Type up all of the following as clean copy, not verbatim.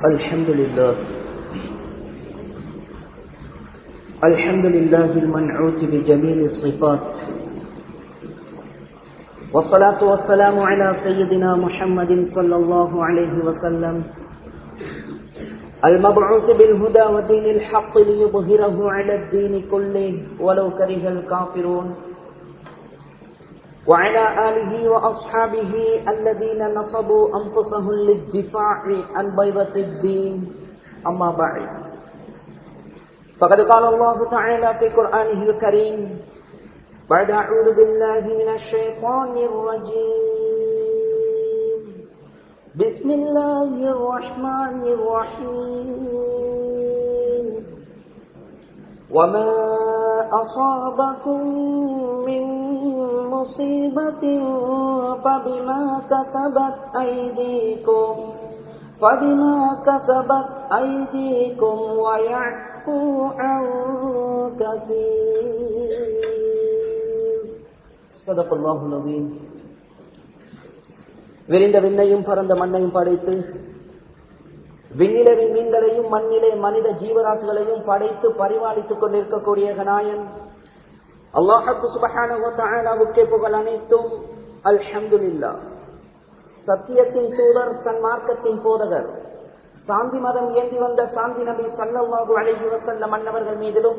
الحمد لله المنعوت بجميل الصفات، والصلاة والسلام على سيدنا محمد صلى الله عليه وسلم المبعوث بالهدى ودين الحق ليظهره على الدين كله ولو كره الكافرون، وعلى آله وأصحابه الذين نصبوا أنفسهم للدفاع عن بيضة الدين. أما بعد، فقد قال الله تعالى في قرآنه الكريم بعد أعوذ بالله من الشيطان الرجيم بسم الله الرحمن الرحيم وما أصابكم من مصيبة فبما كسبت أيديكم ويعفو عن كثير. صدق الله العظيم. விரிந்த விண்ணையும் பரந்த மண்ணையும் படைத்து விண்ணிலே மீன்களையும் மண்ணிலே மனித ஜீவராசிகளையும் படைத்து பரிபாலித்துக் கொண்டிருக்கக்கூடிய நாயன் அல்லாஹ்வுக்கு சுப்ஹானஹு வ தஆலாவுக்கே புகழ் அனைத்தும். அல்ஹம்துலில்லாஹ். சத்தியத்தின் தூதர், சன்மார்க்கத்தின் போதகர், சாந்தி மதம் ஏந்தி வந்த சாந்தி நபி ஸல்லல்லாஹு அலைஹி வஸல்லம் அன்னவர்கள் மீதிலும்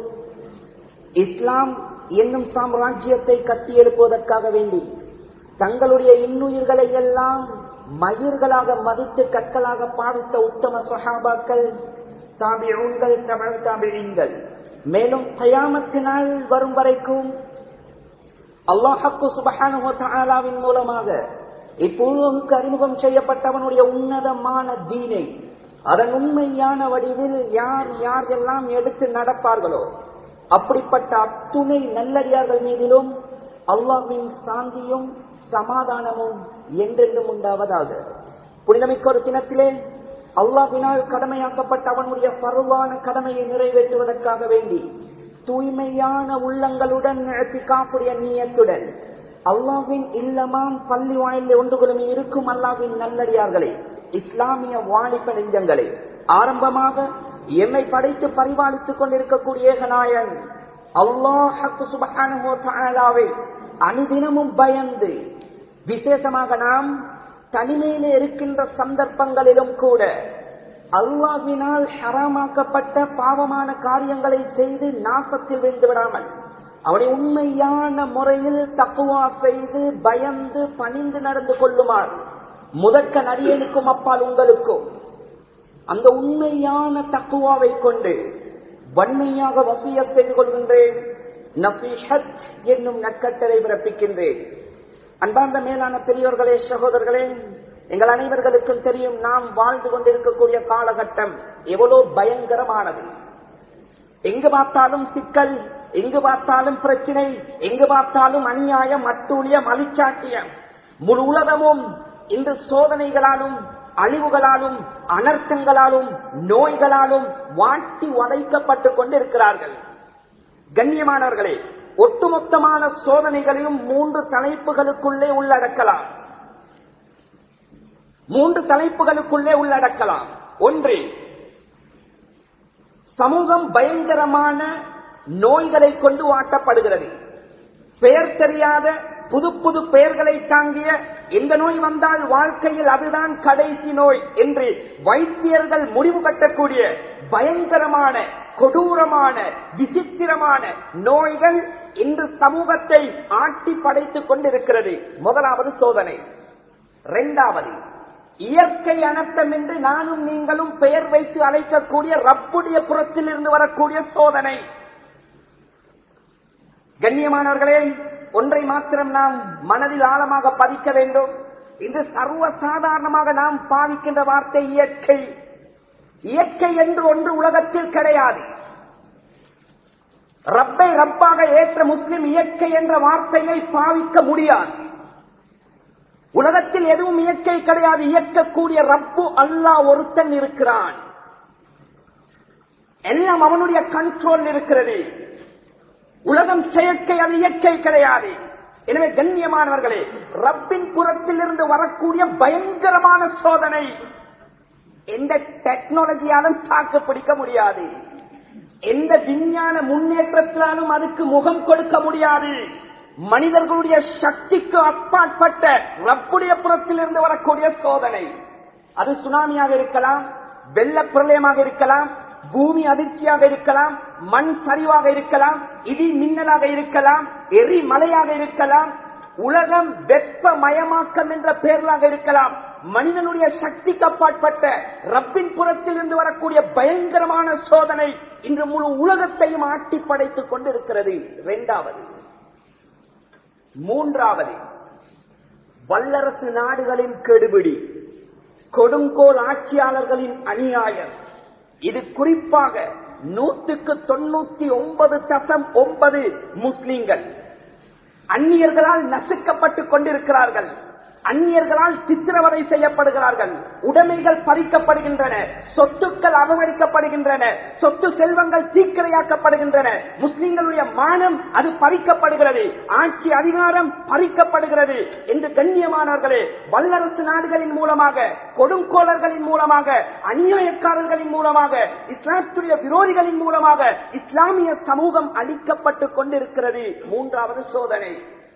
இஸ்லாம் என்னும் சாம்ராஜ்யத்தை கட்டி எழுப்புவதற்காக வேண்டி தங்களுடைய இன்னுயிர்களை எல்லாம் மயிர்களாக மதித்து கற்களாக பாவித்த உத்தம சஹாபாக்கள், தாபிஊன்கள், தபஅ தாபிஈன்கள், மேலும் கியாமத்தினால் வரும் வரைக்கும் அல்லாஹ்வுக்கு சுப்ஹானஹு வ தஆலாவின் மூலமாக இப்பூவுக்கு அறிமுகம் செய்யப்பட்டவனுடைய உன்னதமான தீனை அதன் உண்மையான வடிவில் யார் யாரெல்லாம் எடுத்து நடப்பார்களோ அப்படிப்பட்ட அத்துணை நல்லடியார்கள் மீதிலும் அல்லாஹ்வின் சாந்தியும் சமாதானமும் என்றென்றும் உண்டாவதாக. புனிதமிக்க ஒரு தினத்திலே அல்லாஹ்வினால் கடமையாக்கப்பட்ட அவனுடைய பருவான கடமையை நிறைவேற்றுவதற்காக வேண்டி தூய்மையான உள்ளங்களுடன் இஅ்திகாஃபுடைய நியத்துடன் அல்லாஹ்வின் இல்லமாம் பள்ளி வாயிலில் ஒன்றுகளும் இருக்கும் அல்லாஹ்வின் நல்லடியார்களே, இஸ்லாமிய வாலிப நெஞ்சங்களே, ஆரம்பமாக எம்மை படைத்து பரிபாலித்துக் கொண்டிருக்கக்கூடிய ஏகநாயன் அல்லாஹ்வுக்கு சுப்ஹானஹு வ தஆலாவை அனுதினமும் பயந்து, விசேஷமாக நாம் தனிமையிலே இருக்கின்ற சந்தர்ப்பங்களிலும் கூட அல்லாஹ்வினால் ஹராமாக்கப்பட்ட பாவமான காரியங்களை செய்து நாசத்தில் விழுந்து விடாமல் அவனை உண்மையான முறையில் தக்வா செய்து பயந்து பணிந்து நடந்து கொள்ளுமாறு முதற்க நடிகனுக்கும் அப்பால் உங்களுக்கும் அந்த உண்மையான தக்வாவை கொண்டு வன்மையாக வசியத் செய்து கொள்கின்றேன். நஸீஹத் என்னும் நற்கட்டளை பிறப்பிக்கின்றேன். அன்பார்ந்த மேலான பெரியோர்களே, சகோதரர்களே, எங்கள் அனைவர்களுக்கும் தெரியும் நாம் வாழ்ந்து கொண்டிருக்கக்கூடிய காலகட்டம் எவ்வளவு பயங்கரமானது. எங்கு பார்த்தாலும் சிக்கல், எங்கு பார்த்தாலும் பிரச்சனை, எங்கு பார்த்தாலும் அநியாயம், அட்டூழியம், அழிச்சாட்டியம். முழு உலகமும் இந்த சோதனைகளாலும் அழிவுகளாலும் அனர்த்தங்களாலும் நோய்களாலும் வாட்டி வதைக்கப்பட்டுக் கொண்டிருக்கிறார்கள். கண்ணியமானவர்களே, ஒட்டுமொத்தமான சோதனைகளையும் 3 தலைப்புகளுக்குள்ளே உள்ளடக்கலாம். ஒன்று, சமூகம் பயங்கரமான நோய்களை கொண்டு வாட்டப்படுகிறது. பெயர் தெரியாத புது புது பெயர்களை தாங்கிய எந்த நோய் வந்தால் வாழ்க்கையில் அதுதான் கடைசி நோய் என்று வைத்தியர்கள் முடிவு கட்டக்கூடிய பயங்கரமான, கொடூரமான, விசித்திரமான நோய்கள் இன்று சமூகத்தை ஆட்டி படைத்துக் கொண்டிருக்கிறது. முதலாவது சோதனை. இரண்டாவது, இயற்கை அனர்த்தம் என்று நானும் நீங்களும் பெயர் வைத்து அழைக்கக்கூடிய ரப்புடைய புறத்தில் இருந்து வரக்கூடிய சோதனை. கண்ணியமானவர்களே, ஒன்றை மாத்திரம் நாம் மனதில் ஆழமாக பதிக்க வேண்டும். இது சர்வ சாதாரணமாக நாம் பாவிக்கின்ற வார்த்தை இயற்கை. இயற்கை என்று ஒன்று உலகத்தில் கிடையாது. ரப்பை ரப்பாக ஏற்ற முஸ்லிம் இயற்கை என்ற வார்த்தையை பாவிக்க முடியாது. உலகத்தில் எதுவும் இயற்கை கிடையாது. இயக்கக்கூடிய ரப்பு அல்லாஹ் ஒருத்தன் இருக்கிறான். எல்லாம் அவனுடைய கண்ட்ரோல் இருக்கிறது. உலகம் செயற்கை, அது இயற்கை கிடையாது. எனவே கண்ணியமானவர்களே, ரப்பின் புறத்தில் இருந்து வரக்கூடிய பயங்கரமான சோதனை எந்த டெக்னாலஜியாலும் தாக்கு பிடிக்க முடியாது. எந்த விஞ்ஞான முன்னேற்றத்தினாலும் அதுக்கு முகம் கொடுக்க முடியாது. மனிதர்களுடைய சக்திக்கு அப்பாற்பட்ட ரப்புடைய புறத்திலிருந்து வரக்கூடிய சோதனை. அது சுனாமியாக இருக்கலாம், வெள்ள பிரளயமாக இருக்கலாம், பூமி அதிர்ச்சியாக இருக்கலாம், மண் சரிவாக இருக்கலாம், இடி மின்னலாக இருக்கலாம், எரிமலையாக இருக்கலாம், உலகம் வெப்பமயமாக்கம் என்ற பெயர்களாக இருக்கலாம். மனிதனுடைய சக்திக்கு அப்பாற்பட்ட ரப்பின் புறத்திலிருந்து வரக்கூடிய பயங்கரமான சோதனை இன்று முழு உலகத்தையும் ஆட்டி படைத்துக் கொண்டிருக்கிறது. இரண்டாவது. மூன்றாவது, வல்லரசு நாடுகளின் கெடுபிடி, கொடுங்கோல் ஆட்சியாளர்களின் அநியாயம். இது குறிப்பாக 99.9% முஸ்லிம்கள் அந்நியர்களால் நசுக்கப்பட்டுக் கொண்டிருக்கிறார்கள். அந்நியர்களால் சித்திரவதை செய்யப்படுகிறார்கள். உடைமைகள் பறிக்கப்படுகின்றன, சொத்துக்கள் அபகரிக்கப்படுகின்றன, சொத்து செல்வங்கள் தீக்கிரையாக்கப்படுகின்றன. முஸ்லிம்களுடைய மானம் அது பறிக்கப்படுகிறது, ஆட்சி அதிகாரம் பறிக்கப்படுகிறது என்று கண்ணியமானவர்களே, வல்லரசு நாடுகளின் மூலமாக, கொடுங்கோளர்களின் மூலமாக, அநியாயக்காரர்களின் மூலமாக, இஸ்லாத்துடைய விரோதிகளின் மூலமாக இஸ்லாமிய சமூகம் அழிக்கப்பட்டுக் கொண்டிருக்கிறது. மூன்றாவது சோதனை.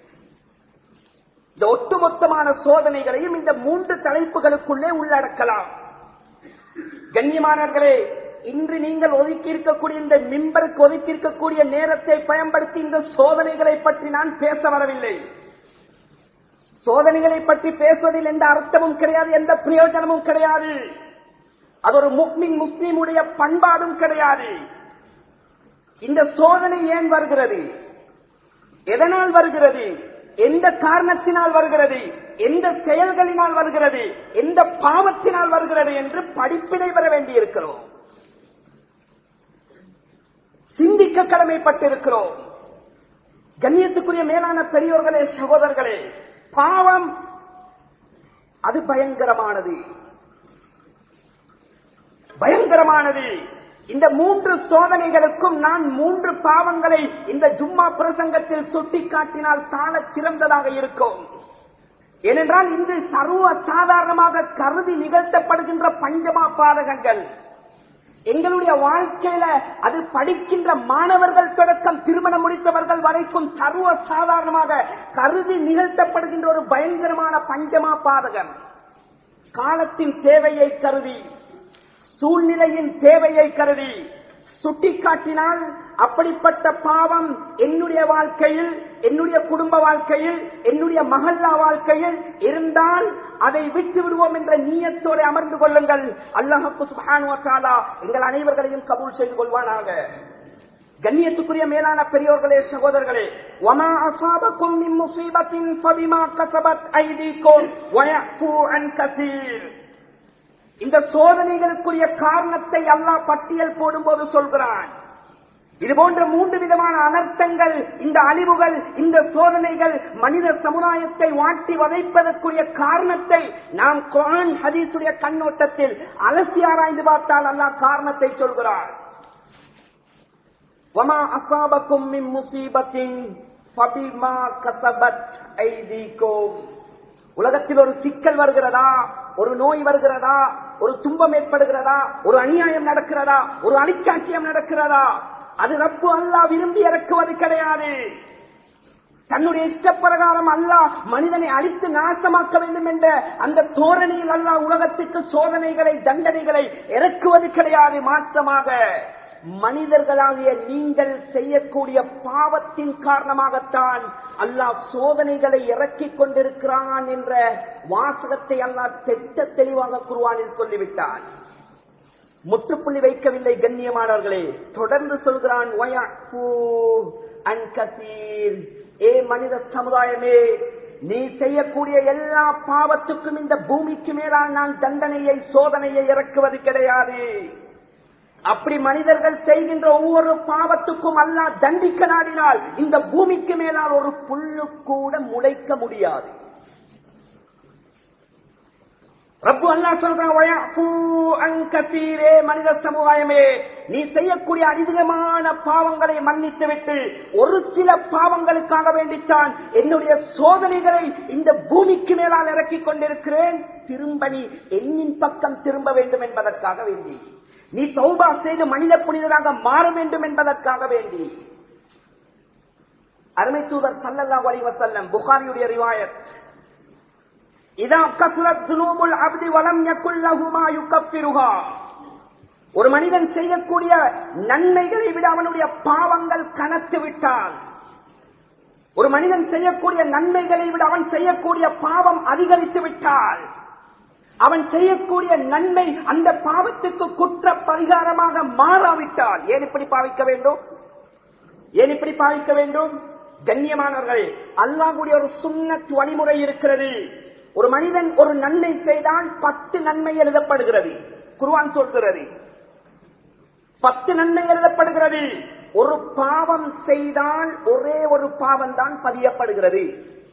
இந்த ஒட்டுமொத்தமான சோதனைகளையும் இந்த 3 தலைப்புகளுக்குள்ளே உள்ளடக்கலாம். கண்ணியமானவர்களே, இன்று நீங்கள் ஒதுக்கி இருக்கக்கூடிய இந்த மிம்பருக்கு ஒதுக்கி இருக்கக்கூடிய நேரத்தை பயன்படுத்தி இந்த சோதனைகளை பற்றி நான் பேச வரவில்லை. சோதனைகளை பற்றி பேசுவதில் எந்த அர்த்தமும் கிடையாது, எந்த பிரயோஜனமும் கிடையாது. அது ஒரு முஸ்லிமுடைய பண்பாடும் கிடையாது. இந்த சோதனை ஏன் வருகிறது, எதனால் வருகிறது, எந்த காரணத்தினால் வருகிறது, எந்த செயல்களினால் வருகிறது, எந்த பாவத்தினால் வருகிறது என்று படிப்பினை பெற வேண்டியிருக்கிறோம். சிந்திக்க கடமைப்பட்டிருக்கிறோம். கண்ணியத்துக்குரிய மேலான பெரியோர்களே, சகோதரர்களே, பாவம் அது பயங்கரமானது, பயங்கரமானது. இந்த 3 சோதனைகளுக்கும் நான் 3 பாவங்களை இந்த ஜும்மா பிரசங்கத்தில் சுட்டிக்காட்டினால் சால சிறந்ததாக இருக்கும். ஏனென்றால் இன்று சர்வ சாதாரணமாக கருதி நிகழ்த்தப்படுகின்ற பஞ்சமா பாதகங்கள் எங்களுடைய வாழ்க்கையில அது படிக்கின்ற மாணவர்கள் தொடக்கம் திருமணம் முடித்தவர்கள் வரைக்கும் சர்வ சாதாரணமாக கருதி நிகழ்த்தப்படுகின்ற ஒரு பயங்கரமான பஞ்சமா பாதகம். காலத்தின் தேவையை கருதி, சூழ்நிலையின் தேவையை கருதி சுட்டிக்காட்டினால் அப்படிப்பட்ட பாவம் என்னுடைய வாழ்க்கையில், என்னுடைய குடும்ப வாழ்க்கையில், என்னுடைய மஹல்லா வாழ்க்கையில் இருந்தால் அதை விட்டு விடுவோம் என்ற நியத்தோடு அமர்ந்து கொள்ளுங்கள். அல்லாஹ் சுப்ஹானஹு வ தஆலா எங்கள் அனைவர்களையும் கபூல் செய்து கொள்வானாக. கண்ணியத்துக்குரிய மேலான பெரியோர்களே, சகோதரர்களே, வமா அஸாபக்கும் மின் முஸீபத்தின் ஃபபிமா கஸபத் ஐதீக்கும் வ யஃபு அன் கஸீர். இந்த சோதனைகளுக்குரிய காரணத்தை அல்லாஹ் பட்டியல் போடும்போது சொல்கிறான். இது போன்ற 3 விதமான அனர்த்தங்கள், இந்த அழிவுகள், இந்த சோதனைகள் மனித சமுதாயத்தை வாட்டி வதைப்பதற்குரிய காரணத்தை நாம் குர்ஆன் ஹதீஸுடைய கண்ணோட்டத்தில் அலசி ஆராய்ந்து பார்த்தால் அல்லாஹ் காரணத்தை சொல்கிறார். வமா அஸாபக்கும் மின் முஸீபத்தின் ஃபபிமா கஸபத் ஐதீக்கும். உலகத்தில் ஒரு சிக்கல் வருகிறதா, ஒரு நோய் வருகிறதா, ஒரு துன்பம் ஏற்படுகிறதா, ஒரு அநியாயம் நடக்கிறதா, ஒரு அழிச்சாட்சியம் நடக்கிறதா, அது ரப்பு அல்லாஹ் விரும்பி இறக்குவது கிடையாது. தன்னுடைய இஷ்டப்பிரகாரம் அல்லாஹ் மனிதனை அழித்து நாசமாக்க வேண்டும் என்ற அந்த தோரணையில் அல்லாஹ் உலகத்துக்கு சோதனைகளை, தண்டனைகளை இறக்குவது கிடையாது. மாற்றமாக மனிதர்களாகிய நீங்கள் செய்யக்கூடிய பாவத்தின் காரணமாகத்தான் அல்லாஹ் சோதனைகளை இறக்கிக் கொண்டிருக்கிறான் என்ற வாசகத்தை அல்லாஹ் தெட்ட தெளிவாக குர்ஆனில் சொல்லிவிட்டான். முற்றுப்புள்ளி வைக்கவில்லை. கண்ணியமானவர்களே, தொடர்ந்து சொல்கிறான், வயஃபு அன் கஸீர். ஏ மனித சமுதாயமே, நீ செய்யக்கூடிய எல்லா பாவத்துக்கும் இந்த பூமிக்கு மேலால் நான் தண்டனையை, சோதனையை இறக்குவது கிடையாது. அப்படி மனிதர்கள் செய்கின்ற ஒவ்வொரு பாவத்துக்கும் அல்லாஹ் தண்டிக்க நாடினால் இந்த பூமிக்கு மேலால் ஒரு புல்லு கூட முளைக்க முடியாது. ரப்பு அல்லாஹ் சொல்றான், மனித சமுதாயமே, நீ செய்யக்கூடிய அதிகமான பாவங்களை மன்னித்துவிட்டு ஒரு சில பாவங்களுக்காக வேண்டித்தான் என்னுடைய சோதனைகளை இந்த பூமிக்கு மேலால் இறக்கிக் கொண்டிருக்கிறேன். திரும்ப நீ என்னின் பக்கம் திரும்ப வேண்டும் என்பதற்காக வேண்டி, நீ தௌபா செய்து மனித புனிதராக மாற வேண்டும் என்பதற்காக வேண்டி. அருமை தூதர் ஸல்லல்லாஹு அலைஹி வஸல்லம், புகாரியுடைய ரிவாயத், இதா கஸரத் ذுனூபுல் அப்தி வலம் யகுல் லஹு மா யுகஃபிருஹா, ஒரு மனிதன் செய்யக்கூடிய நன்மைகளை விட அவனுடைய பாவங்கள் கனத்து விட்டால், ஒரு மனிதன் செய்யக்கூடிய நன்மைகளை விட அவன் செய்யக்கூடிய பாவம் அதிகரித்து விட்டால், அவன் செய்யக்கூடிய நன்மை அந்த பாவத்துக்கு குற்ற பரிகாரமாக மாறாவிட்டால், ஏன் இப்படி பாவிக்க வேண்டும்? ஏன் இப்படி பாவிக்க வேண்டும்? கண்ணியமானவர்கள், அல்லாஹ்வுடைய ஒரு சுன்னத் வழிமுறை இருக்கிறது. ஒரு மனிதன் ஒரு நன்மை செய்தால் 10 நன்மை எழுதப்படுகிறது. குர்ஆன் சொல்கிறது 10 நன்மை எழுதப்படுகிறது. ஒரு பாவம் செய்தால் ஒரே ஒரு பாவம் தான் பதியப்படுகிறது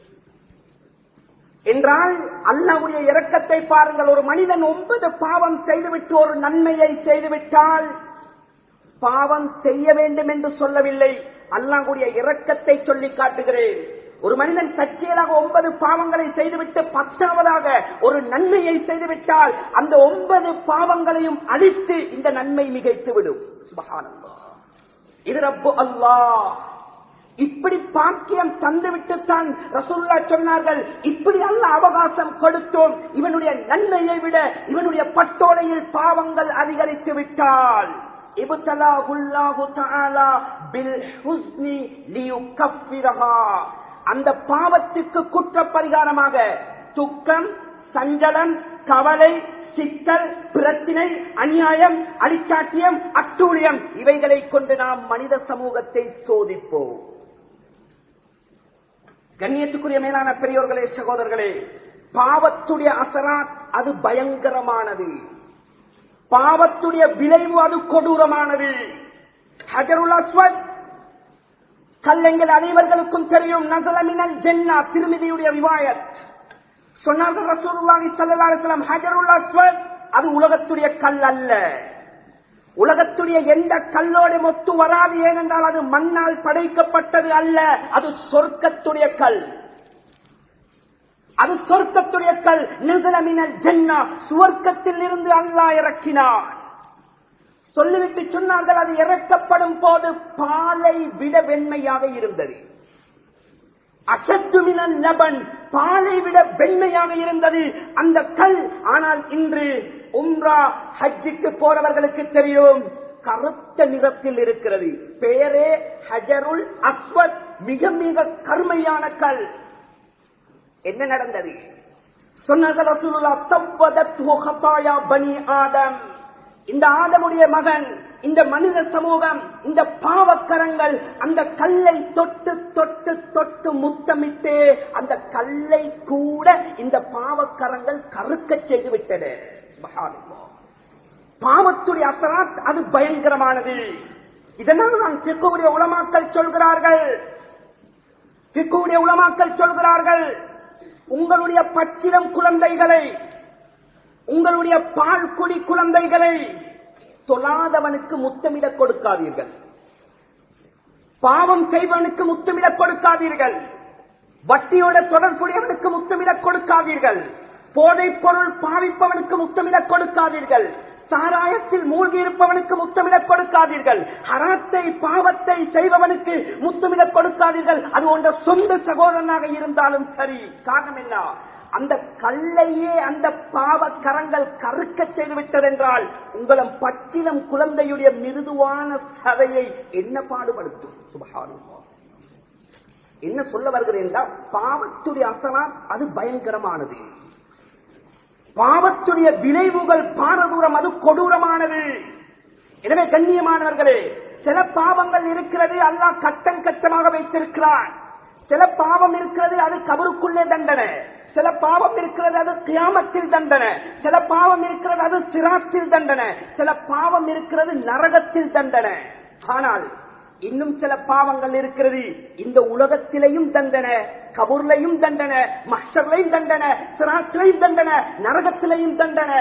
என்றால் அல்லாஹ்வுடைய இரக்கத்தை பாருங்கள். ஒரு மனிதன் 9 பாவம் செய்துவிட்டு ஒரு நன்மையை செய்துவிட்டால், பாவம் செய்ய வேண்டும் என்று சொல்லவில்லை, அல்லாஹ்வுடைய இரக்கத்தை சொல்லி காட்டுகிறேன். ஒரு மனிதன் தற்செயலாக 9 பாவங்களை செய்துவிட்டு 10ஆவதாக ஒரு நன்மையை செய்துவிட்டால் அந்த 9 பாவங்களையும் அழித்து இந்த நன்மை மிகைத்துவிடும். சுப்ஹானல்லாஹ், இது ரப்பு அல்லாஹ் இப்படி பாக்கியம் தந்துவிட்டுத்தான் ரசூலுல்லாஹ் சொன்னார்கள், இப்படி அல்லாஹ் அவகாசம் கொடுத்தோம், இவனுடைய நன்மையை விட இவனுடைய பட்டோலையில் பாவங்கள் அதிகரித்து விட்டால் இப்தலாஹுல்லாஹு தஆலா பில் ஹுஸ்னி லியுகஃபிரஹா, அந்த பாவத்துக்கு குற்ற பரிகாரமாக துக்கம், சஞ்சலம், கவலை, சிக்கல், பிரச்சினை, அநியாயம், அடிச்சாட்டியம், அட்டூழியம், இவைகளை கொண்டு நாம் மனித சமூகத்தை சோதிப்போம். கண்ணியத்துக்குரிய மேலான பெரியோர்களே, சகோதரர்களே, பாவத்துடைய அசராத் அது பயங்கரமானது. பாவத்துடைய விளைவு அது கொடூரமானது. ஹஜருல் அஸ்வத் கல்லெங்கள் அனைவர்களுக்கும் தெரியும். நஸல மினல் ஜன்னah, திருமிதியுடைய ரிவாயத். சொன்னார்கள் ரசூலுல்லாஹி ஸல்லல்லாஹு அலைஹி வஸல்லம், ஹஜருல் அஸ்வத் அது உலகத்துடைய கல் அல்ல. உலகத்துடைய எந்த கல்லோடு ஒத்து வராது. ஏனென்றால் அது மண்ணால் படைக்கப்பட்டது அல்ல, அது சொர்க்கத்துடைய கல். அது சொர்க்கத்துடைய கல். நஸல மினல் ஜன்னah, சுவர்க்கத்தில் இருந்து அல்லாஹ் இறக்கினான். சொல்லிவிட்டு சொன்னார்கள், அது இறக்கப்படும் போது பாலை விட வெண்மையாக இருந்தது. அசத்து மினல் லபன், பாலை விட வெண்மையாக இருந்தது அந்த கல். ஆனால் இன்று உம்ரா ஹஜ்ஜுக்கு போறவர்களுக்கு தெரியும், கருத்த நிறத்தில் இருக்கிறது. பெயரே ஹஜருல் அஸ்வத், மிக மிக கருமையான கல். என்ன நடந்தது? சொன்னார்கள் ரசூலுல்லாஹ், தவ்வதத்ஹு ஹதாயா பனி ஆதம், இந்த ஆதமுடைய மகன், இந்த மனித சமூகம், இந்த பாவக்கரங்கள் அந்த கல்லை தொட்டு தொட்டு தொட்டு முத்தமிட்டு அந்த கல்லை கூட இந்த பாவக்கரங்கள் கருக்க செய்து விட்டன. பாவத்துடைய அசராத் அது பயங்கரமானது. இதனால் தான் ஃபிக்ஹுடைய உலமாக்கள் சொல்கிறார்கள், உங்களுடைய பச்சிலம் குழந்தைகளை, உங்களுடைய பால் குடி குழந்தைகளை தொழாதவனுக்கு முத்தமிடக் கொடுக்காதீர்கள். பாவம் செய்வனுக்கு முத்தமிடக் கொடுக்காதீர்கள். வட்டியோட தொடர்புடையவனுக்கு முத்தமிடக் கொடுக்காதீர்கள். போதைப் பொருள் பாவிப்பவனுக்கு முத்தமிடக் கொடுக்காதீர்கள். சாராயத்தில் மூழ்கி இருப்பவனுக்கு முத்தமிடக் கொடுக்காதீர்கள். ஹராத்தை பாவத்தை செய்பவனுக்கு முத்தமிடக் கொடுக்காதீர்கள். அது உங்க சொந்த சகோதரனாக இருந்தாலும் சரி. காரணம் என்ன? அந்த கல்லையே அந்த பாவ கரங்கள் கருக்க செய்துவிட்டதென்றால் உங்களும் பச்சிலம் குழந்தையுடைய மிருதுவான சதையை என்ன பாடுபடுத்தும்? சுப்ஹானல்லாஹ். என்ன சொல்ல வருகிறேன் என்றால், பாவத்துடைய அசராத் அது பயங்கரமானது. பாவத்துடைய விளைவுகள் பாரதூரம், அது கொடூரமானது. எனவே கண்ணியமானவர்களே, சில பாவங்கள் இருக்கிறது அல்லாஹ் கட்டம் கட்டமாக வைத்திருக்கிறான். சில பாவம் இருக்கிறது அது கபருக்குள்ளே தண்டனை. சில பாவம் இருக்கிறது அது கியாமத்தில் தண்டனை. சில பாவம் இருக்கிறது அது சிராத்தில் தண்டனை. சில பாவம் இருக்கிறது நரகத்தில் தண்டனை. ஆனால் இன்னும் சில பாவங்கள் இருக்கிறது. இந்த உலகத்திலேயும் தண்டனை, கபூர்லையும் தண்டனை, மஹ்ஷர்லையும் தண்டனை, சிராத்திலையும் தண்டனை, நரகத்திலையும் தண்டனை.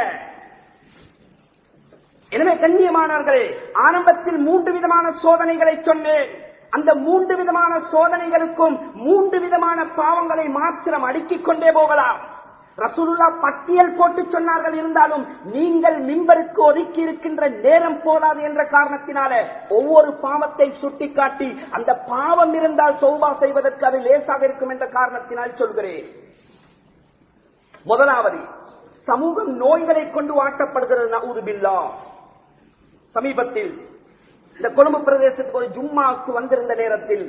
எனவே கண்ணியமானவர்களே, ஆரம்பத்தில் 3 விதமான சோதனைகளை சொன்னேன். அந்த 3 விதமான சோதனைகளுக்கும் 3 விதமான பாவங்களை மாத்திரம் அடுக்கிக் கொண்டே போகலாம். ரசூலுல்லாஹ் பட்டியல் போட்டு சொன்னார்கள். இருந்தாலும் நீங்கள் மிம்பருக்கு ஒதுக்கி இருக்கின்ற நேரம் போதாது என்ற காரணத்தினால ஒவ்வொரு பாவத்தை சுட்டிக்காட்டி அந்த பாவம் இருந்தால் தௌபா செய்வதற்கு அது லேசாக இருக்கும் என்ற காரணத்தினால் சொல்கிறேன். முதலாவது, சமூகம் நோய்களை கொண்டு வாட்டப்படுகிறது. நஊது பில்லாஹ். சமீபத்தில் இந்த கொழும்பு பிரதேசத்துக்கு ஒரு ஜும்மாவுக்கு வந்திருந்த நேரத்தில்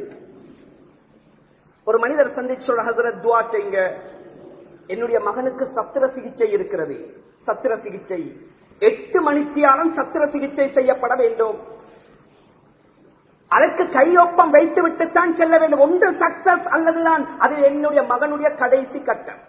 ஒரு மனிதர் சந்திச்சு, ஹஸரத் துஆ செய்யுங்க, என்னுடைய மகனுக்கு சத்திர சிகிச்சை இருக்கிறது. சத்திர சிகிச்சை 8 மணித்தியாலம் சத்திர சிகிச்சை செய்யப்பட வேண்டும். அதற்கு கையொப்பம் வைத்து விட்டுத்தான் செல்ல வேண்டும். ஒன்று சக்சஸ் அல்லதுதான் அது என்னுடைய மகனுடைய கடைசி கட்டம்.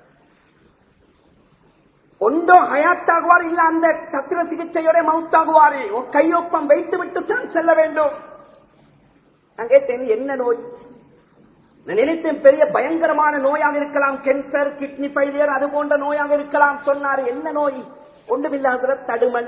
ஒன்றோ ஹயாத்தாகுவார், இல்ல அந்த சத்திர சிகிச்சையோட மவுத்தாகுவாரு. கையொப்பம் வைத்து விட்டுத்தான் செல்ல வேண்டும். நான் கேட்டேன், என்ன நோய்? நான் நினைத்தேன் பெரிய பயங்கரமான நோயாக இருக்கலாம், கேன்சர், கிட்னி ஃபெயிலியர், அது போன்ற நோயாக இருக்கலாம். சொன்னாரு, என்ன நோய்? ஒன்றுமில்லாத தடுமல்.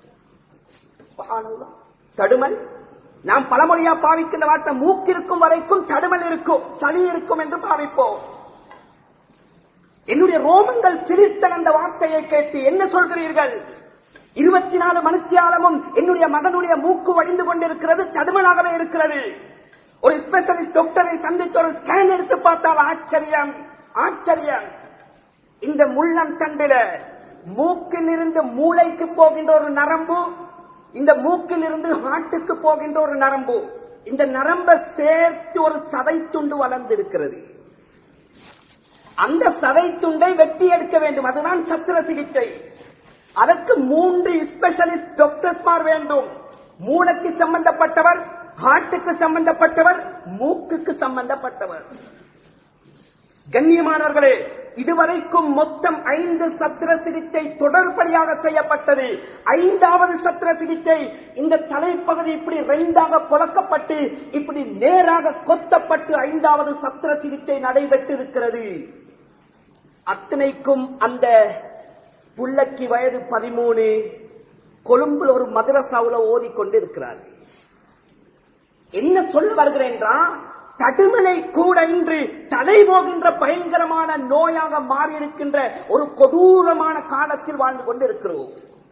தடுமல் நாம் பழமொழியா பாவிக்கின்ற வார்த்தை, மூக்கிருக்கும் வரைக்கும் தடுமல் இருக்கும், சளி இருக்கும் என்று பாவிப்போம். என்னுடைய ரோமங்கள் சிரித்த அந்த வார்த்தையை கேட்டு என்ன சொல்கிறீர்கள்? 24 மணித்தியாலமும் என்னுடைய மகனுடைய மூக்கு வடிந்து கொண்டிருக்கிறது, தடுமலாகவே இருக்கிறது. ஒரு ஸ்பெஷலிஸ்ட் டாக்டரை சந்தித்து ஒரு ஸ்கேன் எடுத்து பார்த்தால் ஆச்சரியம், ஆச்சரியம். இந்த முள்ளம் தண்டில மூக்கில் இருந்து மூளைக்கு போகின்ற ஒரு நரம்பு, இந்த மூக்கில் இருந்து ஹார்ட்டுக்கு போகின்ற ஒரு நரம்பு, இந்த நரம்பை சேர்த்து ஒரு சதை துண்டு வளர்ந்திருக்கிறது. அந்த சதை துண்டை வெட்டி எடுக்க வேண்டும். அதுதான் சத்திர சிகிச்சை. அதற்கு 3 ஸ்பெஷலிஸ்ட் டாக்டர்ஸ்மார் வேண்டும். மூளைக்கு சம்பந்தப்பட்டவர், ஹார்ட்டுக்கு சம்பந்தப்பட்டவர், மூக்குக்கு சம்பந்தப்பட்டவர். கண்ணியமானவர்களே, இதுவரைக்கும் மொத்தம் 5 சத்திர சிகிச்சை தொடர்படியாக செய்யப்பட்டது. 5வது சத்திர சிகிச்சை இந்த தலைப்பகுதி இப்படி 2ஆக புழக்கப்பட்டு இப்படி நேராக கொத்தப்பட்டு 5வது சத்திர சிகிச்சை நடைபெற்றிருக்கிறது. அத்தனைக்கும் அந்த புள்ளக்கு வயது 13, கொழும்புல ஒரு மதரசாவுல ஓதிக்கொண்டிருக்கிறார். என்ன சொல்ல வருகிறேன் என்றால், தடுமலை கூட இன்று தலை போகின்ற பயங்கரமான நோயாக மாறியிருக்கின்ற ஒரு கொடூரமான காலத்தில் வாழ்ந்து கொண்டிருக்கிறோம்.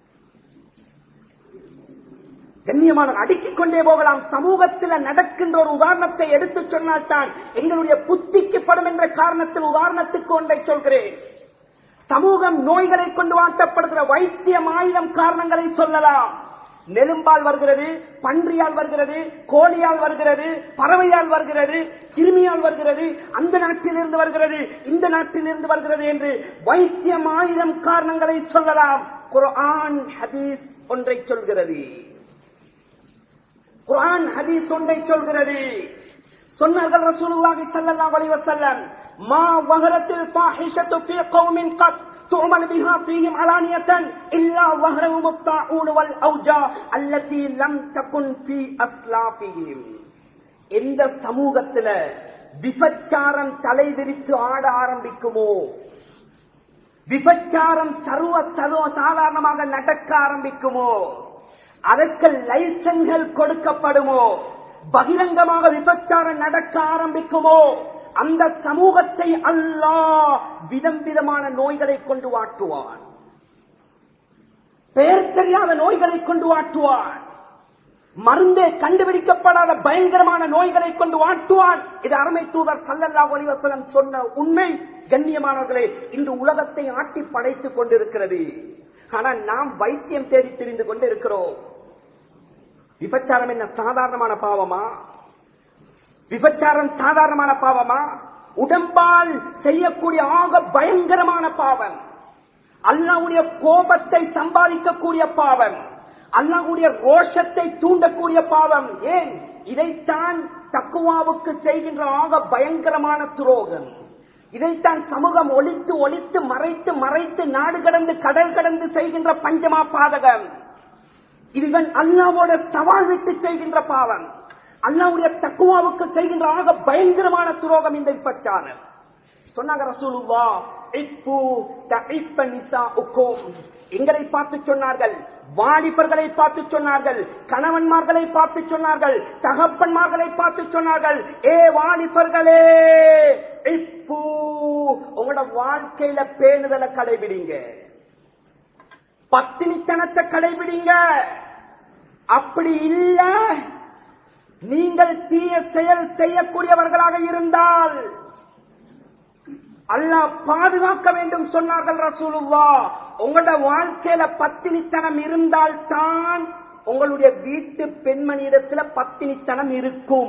கண்ணியமான அடுக்கிக் கொண்டே போகலாம். சமூகத்தில் நடக்கின்ற ஒரு உதாரணத்தை எடுத்து சொன்னால் தான் எங்களுடைய புத்திக்கு படும் என்ற காரணத்தில் உதாரணத்துக்கு ஒன்றை சொல்கிறேன். சமூகம் நோய்களை கொண்டு வாட்டப்படுகிற வைத்தியம் 1000 காரணங்களை சொல்லலாம். நெரும்பால் வருகிறது, பன்றியால் வருகிறது, கோழியால் வருகிறது, பறவையால் வருகிறது, கிருமியால் வருகிறது, அந்த நாட்டிலிருந்து வருகிறது, இந்த நாட்டிலிருந்து வருகிறது என்று வைத்தியம் 1000 காரணங்களை சொல்லலாம். குர்ஆன் ஹதீஸ் ஒன்றை சொல்கிறது. குர்ஆன் ஹதீஸ் ஒன்றை சொல்கிறது. சொன்னார்கள் ரசூலுல்லாஹி ஸல்லல்லாஹு அலைஹி வஸல்லம், மா வஹரத்தில் ஃபாஹிஷத்து ஃபீ கௌமின் கத் تعمل بها فيهم علانية إلا ظهرهم الطاعون والأوجاع التي لم تكن في أسلافهم. எந்த சமூகத்துல விபச்சாரம் தலைவிரித்து ஆட ஆரம்பிக்குமோ, விபச்சாரம் சர்வ சாதாரணமாக நடக்க ஆரம்பிக்குமோ, அதற்கு லைசன்ஸ்கள் கொடுக்கப்படுமோ, பகிரங்கமாக விபச்சாரம் நடக்க ஆரம்பிக்குமோ, அந்த சமூகத்தை அல்லாஹ் விதம் விதமான நோய்களை கொண்டு வாட்டுவான். பெயர் தெரியாத நோய்களை கொண்டு வாட்டுவான். மருந்தே கண்டுபிடிக்கப்படாத பயங்கரமான நோய்களை கொண்டு வாட்டுவான். இது அருமை தூதர் ஸல்லல்லாஹு அலைஹி வஸல்லம் சொன்ன உண்மை. கண்ணியமானவர்களே, இன்று உலகத்தை ஆட்டி படைத்துக் கொண்டிருக்கிறது. ஆனால் நாம் வைத்தியம் தேடி திரிந்து கொண்டு இருக்கிறோம். விபச்சாரம் என்ன சாதாரணமான பாவமா? விபச்சாரம் சாதாரணமான பாவமா? உடம்பால் செய்யக்கூடிய ஆக பயங்கரமான பாவம். அல்லாஹ்வுடைய கோபத்தை சம்பாதிக்கக்கூடிய பாவம், அல்லாஹ்வுடைய ரோஷத்தை தூண்டக்கூடிய பாவம். ஏன்? இதைத்தான் தக்வாவுக்கு செய்கின்ற ஆக பயங்கரமான துரோகம். இதைத்தான் சமூகம் ஒழித்து ஒழித்து மறைத்து மறைத்து நாடு கடந்து கடல் கடந்து செய்கின்ற பஞ்சமா பாதகம். இதுதான் அல்லாஹ்வோட சவால் விட்டு செய்கின்ற பாவம். அல்லாஹ்வுடைய தக்வாவுக்கு செய்கின்ற ஆக பயங்கரமான துரோகம் இந்த விபச்சாரம். சொன்னாங்க ரசூலுல்லாஹ், இப்பு தஇப்ப நிசாஉக்கும், எங்களை பார்த்து சொன்னார்கள், வாலிபர்களை பார்த்து சொன்னார்கள், கணவன்மார்களை பார்த்து சொன்னார்கள், தகப்பன்மார்களை பார்த்து சொன்னார்கள், ஏ வாலிபர்களே, இப்பு உங்களோட வாழ்க்கையில பேணுதலை கடைபிடிங்க, பத்தினித்தனத்தை கடைபிடிங்க. அப்படி இல்ல, நீங்கள் தீய செயல் செய்யக்கூடியவர்களாக இருந்தால் அல்லாஹ் பாதுகாக்க வேண்டும் சொன்னார்கள் ரசூலுல்லாஹ். உங்களோட வாழ்க்கையில பத்தினித்தனம் இருந்தால் தான் உங்களுடைய வீட்டு பெண்மணியிடத்துல பத்தினித்தனம் இருக்கும்.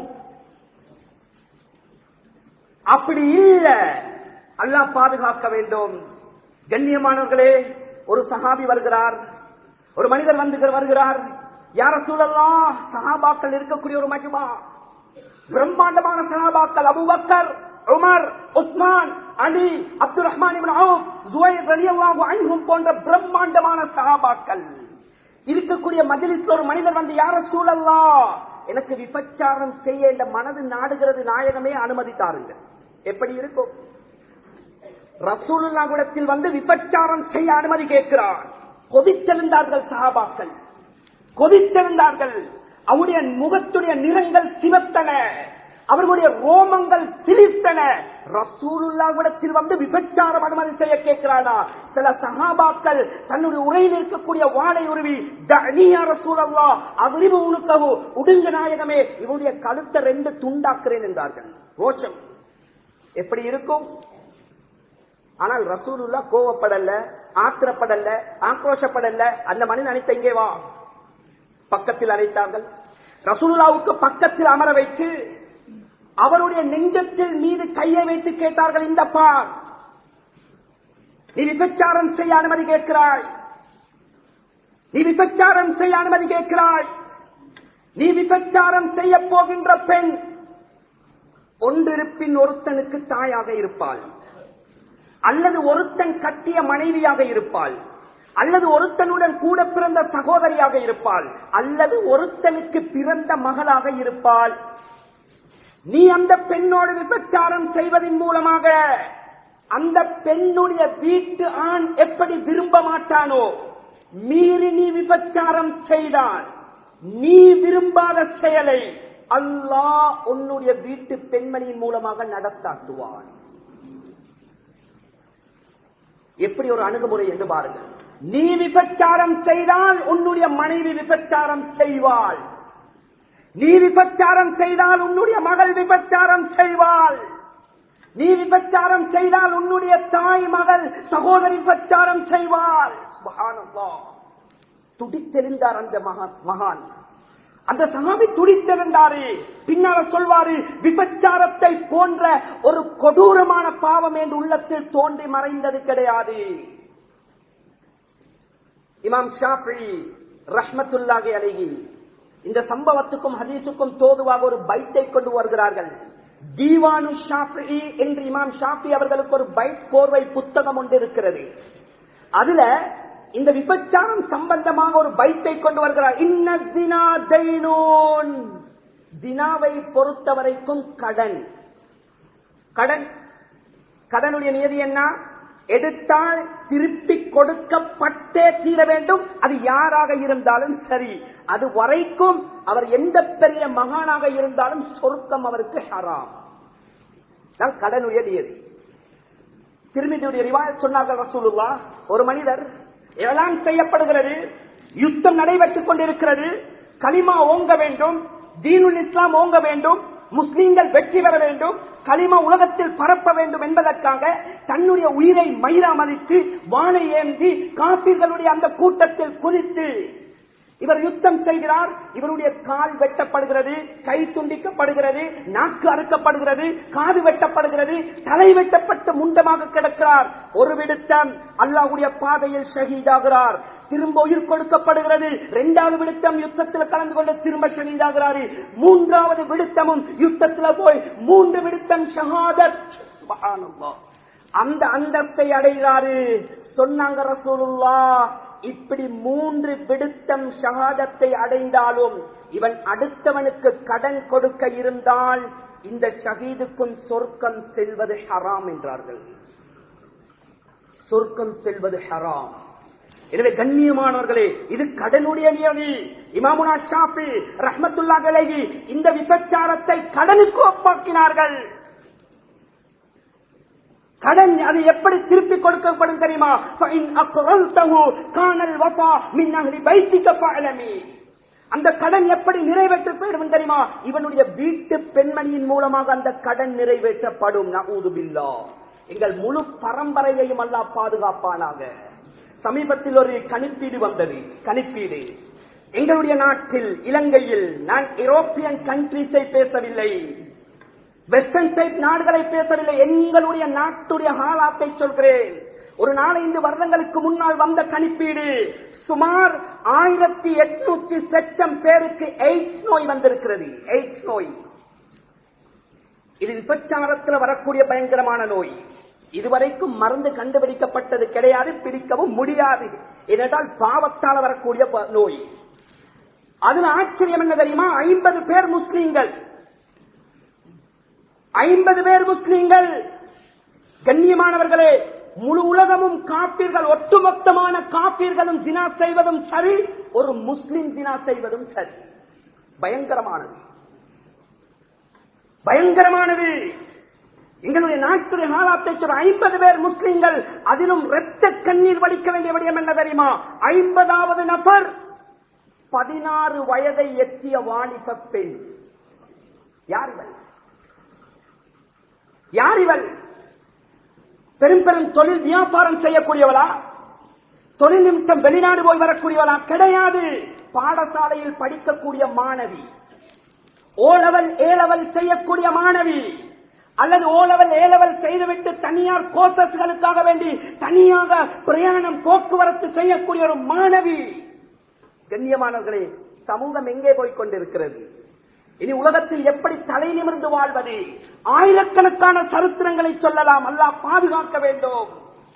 அப்படி இல்ல, அல்லாஹ் பாதுகாக்க வேண்டும். கண்ணியமானவர்களே, ஒரு சஹாபி வருகிறார், ஒரு மனிதர் வருகிறார். யா ரசூலல்லாஹ், சஹாபாக்கள் இருக்கக்கூடிய ஒரு மஜ்மா, பிரம்மாண்டமான சஹாபாக்கள், Abu Bakr, Umar, Usman, Ali, Abdul Rahman ibn Awf, Zubair ரலியல்லாஹு அன்ஹும் போன்ற பிரம்மாண்டமான சஹாபாக்கள் இருக்கக்கூடிய மஜ்லிஸ்ல ஒரு மனிதர் வந்து, யா ரசூலல்லாஹ், எனக்கு விபச்சாரம் செய்ய இந்த மனது நாடுகிறது, நாயகமே அனுமதித்தாருங்க. எப்படி இருக்கும்? ரசூலுல்லாஹ் இடத்தில் வந்து விபச்சாரம் செய்ய அனுமதி கேட்கிறார். கொதித்தெழுந்தார்கள் சஹாபாக்கள், கொதித்தெழுந்தார்கள். அவருடைய முகத்துடைய நிறங்கள் சிவத்தன, அவர்களுடைய ரோமங்கள் சிலிர்த்தன. ரசூலுல்லாஹ்விடத்தில் வந்து விபச்சாரம் அனுமதி செய்ய கேட்கிறானா? சில சஹாபாக்கள் தன்னுடைய உரையில் இருக்கக்கூடிய வாளை உருவி, தஅனியா ரசூலல்லாஹ் அத்ரிபு உனுகஹு, உடுங்க நாயகமே, இவருடைய கழுத்தை 2 துண்டாக்குறேன் என்றார்கள். ரோஷம் எப்படி இருக்கும்? ஆனால் ரசூலுல்லாஹ் கோவப்படல, ஆத்திரப்படல, ஆக்ரோஷப்படல. அந்த மனிதன் அழைத்த, இங்கே வா. பக்கத்தில் அழைத்தார்கள். ரசூலுல்லாஹ்வுக்கு பக்கத்தில் அமர வைத்து அவருடைய நெஞ்சத்தில் மீது கையை வைத்து கேட்டார்கள், இந்த பார், நீ விபச்சாரம் செய்ய அனுமதி கேட்கிறாய், நீ விபச்சாரம் செய்ய அனுமதி கேட்கிறாய். நீ விபச்சாரம் செய்ய போகின்ற பெண் ஒன்றிருப்பின் ஒருத்தனுக்கு தாயாக இருப்பாள், அல்லது ஒருத்தன் கட்டிய மனைவியாக இருப்பாள், அல்லது ஒருத்தனுடன் கூட பிறந்த சகோதரியாக இருப்பாள், அல்லது ஒருத்தனுக்கு பிறந்த மகளாக இருப்பாள். நீ அந்த பெண்ணோடு விபச்சாரம் செய்வதன் மூலமாக அந்த பெண்ணுடைய வீட்டு ஆண் எப்படி விரும்ப மாட்டானோ, மீறி நீ விபச்சாரம் செய்தால் நீ விரும்பாத செயலை அல்லாஹ் உன்னுடைய வீட்டு பெண்மணியின் மூலமாக நடத்தாட்டுவான். எப்படி ஒரு அணுகுமுறை என்று பாருங்கள். நீ விபச்சாரம் செய்தால் உன்னுடைய மனைவி விபச்சாரம் செய்வாள், நீ விபச்சாரம் செய்தால் உன்னுடைய மகள் விபச்சாரம் செய்வாள், நீ விபச்சாரம் செய்தால் உன்னுடைய தாய் மகள் சகோதரி விபச்சாரம் செய்வாள். சுப்ஹானல்லாஹ். துடித்தெழுந்தார் அந்த மகான், அந்த சஹாபி துடித்தெழுந்தாரு. பின்னால் சொல்வாரு, விபச்சாரத்தை போன்ற ஒரு கொடூரமான பாவம் என்று உள்ளத்தில் தோன்றி மறைந்தது கிடையாது. இமாம் ஷாஃபிஈ ரஹ்மத்துல்லாஹி அலைஹி இந்த சம்பவத்துக்கும் ஹதீஸுக்கும் தோதுவாக ஒரு பைட்டை கொண்டு வருகிறார்கள். தீவானு ஷாஃபிஈ என்று இமாம் ஷாஃபி அவர்களுக்கு ஒரு பைட் கோர்வை புத்தகம் ஒன்று இருக்கிறது. அதுல இந்த விபச்சாரம் சம்பந்தமாக ஒரு பைட்டை கொண்டு வருகிறார். இன்ன தினா தைனூன், தினாவை பொறுத்தவரைக்கும் கடன். கடனுடைய நியதி என்ன? எடுத்தால் திருப்பி கொடுக்கப்பட்டே தீர வேண்டும். அது யாராக இருந்தாலும் சரி, அது வரைக்கும் அவர் எந்த பெரிய மகானாக இருந்தாலும் சொர்க்கம் அவருக்கு ஹராம். கடனுடைய நியதி. திருமதியுடைய ரிவாயத் சொன்னார்கள் ரசூலுல்லாஹ், ஒரு மனிதர் ஏலான் செய்யப்படுகிறது, யுத்தம் நடைபெற்றுக் கொண்டிருக்கிறது, கலிமா ஓங்க வேண்டும், தீனுல் இஸ்லாம் ஓங்க வேண்டும், முஸ்லிம்கள் வெற்றி பெற வேண்டும், கலிமா உலகத்தில் பரப்ப வேண்டும் என்பதற்காக தன்னுடைய உயிரை மயிராமதித்து வானை ஏந்தி காபிர்களுடைய அந்த கூட்டத்தில் குதித்து இவர் யுத்தம் செய்கிறார். இவருடைய கால் வெட்டப்படுகிறது, கை துண்டிக்கப்படுகிறது, நாக்கு அறுக்கப்படுகிறது, காது வெட்டப்படுகிறது, தலை வெட்டப்பட்டு முண்டமாக கிடக்கிறார். ஒரு விடுத்தம் அல்லாஹ்வுடைய பாதையில் ஷஹீதாகிறார், திரும்ப உயிர் கொடுக்கப்படுகிறது. 2வது விடுத்தம் யுத்தத்தில் கலந்து கொண்டு திரும்ப ஷஹீதாகிறார். 3வது விடுத்தமும் யுத்தத்தில் போய் 3 விடுத்தம் ஷஹாதத். சுப்ஹானல்லாஹ். அந்த அந்தத்தை அடைகிறாரு. சொன்னாங்க ரசூலுல்லாஹ், இப்படி 3 விடுத்தம் ஷஹாதத்தை அடைந்தாலும் இவன் அடுத்தவனுக்கு கடன் கொடுக்க இருந்தால் இந்த ஷஹீதுக்கும் சொர்க்கம் செல்வது ஹராம் என்றார்கள். சொர்க்கம் செல்வது ஹராம். எனவே கண்ணியமானவர்களே, இது கடனுடைய நியதி. இமாமுனா ஷாஃபி ரஹ்மத்துல்லாஹி அலைஹி இந்த விபச்சாரத்தை கடனுக்கு ஒப்பாக்கினார்கள். கடன் அது எப்படி திருப்பி கொடுக்கப்படும் தெரியுமா? அந்த கடன் எப்படி நிறைவேற்றப்படும் தெரியுமா? இவனுடைய வீட்டு பெண்மணியின் மூலமாக அந்த கடன் நிறைவேற்றப்படும். நஊது பில்லாஹ். எங்கள் முழு பரம்பரையையும் அல்லாஹ் பாதுகாப்பானாக. சமீபத்தில் ஒரு கணிப்பீடு வந்தது. கணிப்பீடு எங்களுடைய நாட்டில் இலங்கையில், நான் யூரோப்பியன் கண்ட்ரீஸை பேசவில்லை, வெஸ்டர்ன் டைப் நாடுகளை பேசவில்லை, எங்களுடைய நாட்டுடைய ஹாலாத்தை சொல்கிறேன். ஒரு 4-5 வருடங்களுக்கு முன்னால் வந்த கணிப்பீடு, சுமார் 1800 லட்சம் பேருக்கு எய்ட்ஸ் நோய் வந்திருக்கிறது. எய்ட்ஸ் நோய் இது விபச்சாரத்தில் வரக்கூடிய பயங்கரமான நோய். இதுவரைக்கும் மருந்து கண்டுபிடிக்கப்பட்டது கிடையாது, பிடிக்கவும் முடியாது. ஏனென்றால் பாவத்தால் வரக்கூடிய நோய். அதுல ஆச்சரியம் என்ன தெரியுமா? 50 பேர் முஸ்லீம்கள், 50 பேர் முஸ்லீம்கள். கண்ணியமானவர்களே, முழு உலகமும் காப்பீர்கள், ஒட்டுமொத்தமான காப்பீர்களும் ஜினா செய்வதும் சரி, ஒரு முஸ்லிம் ஜினா செய்வதும் சரி. பயங்கரமானது, பயங்கரமானது. எங்களுடைய நாட்டுடைய ஹாலாத்தை 50 பேர் முஸ்லிம்கள், அதிலும் இரத்த கண்ணீர் வடிக்க வேண்டிய விடயம் என்ன தெரியுமா? 50வது நபர் 16 வயதை எட்டிய வாலிப பெண். யார் இவள்? யார் இவள்? பெரும் பெரும் தொழில் வியாபாரம் செய்யக்கூடியவளா? தொழில் நிமித்தம் வெளிநாடு போய் வரக்கூடியவளா? கிடையாது. பாடசாலையில் படிக்கக்கூடிய மாணவி, ஓ லெவல் ஏ லெவல் செய்யக்கூடிய மாணவி, அல்லது ஓ லெவல் ஏ லெவல் செய்துவிட்டு தனியார் கோர்சஸ்களுக்காக வேண்டி தனியாக பிரயாணம் போக்குவரத்து செய்யக்கூடிய ஒரு மாணவி. கண்ணியமானவர்களே, சமூகம் எங்கே போய் கொண்டிருக்கிறது? இனி உலகத்தில் எப்படி தலை நிமிர்ந்து வாழ்வது? ஆயிரக்கணக்கான சரித்திரங்களை சொல்லலாம். அல்லாஹ் பாதுகாக்க வேண்டும்.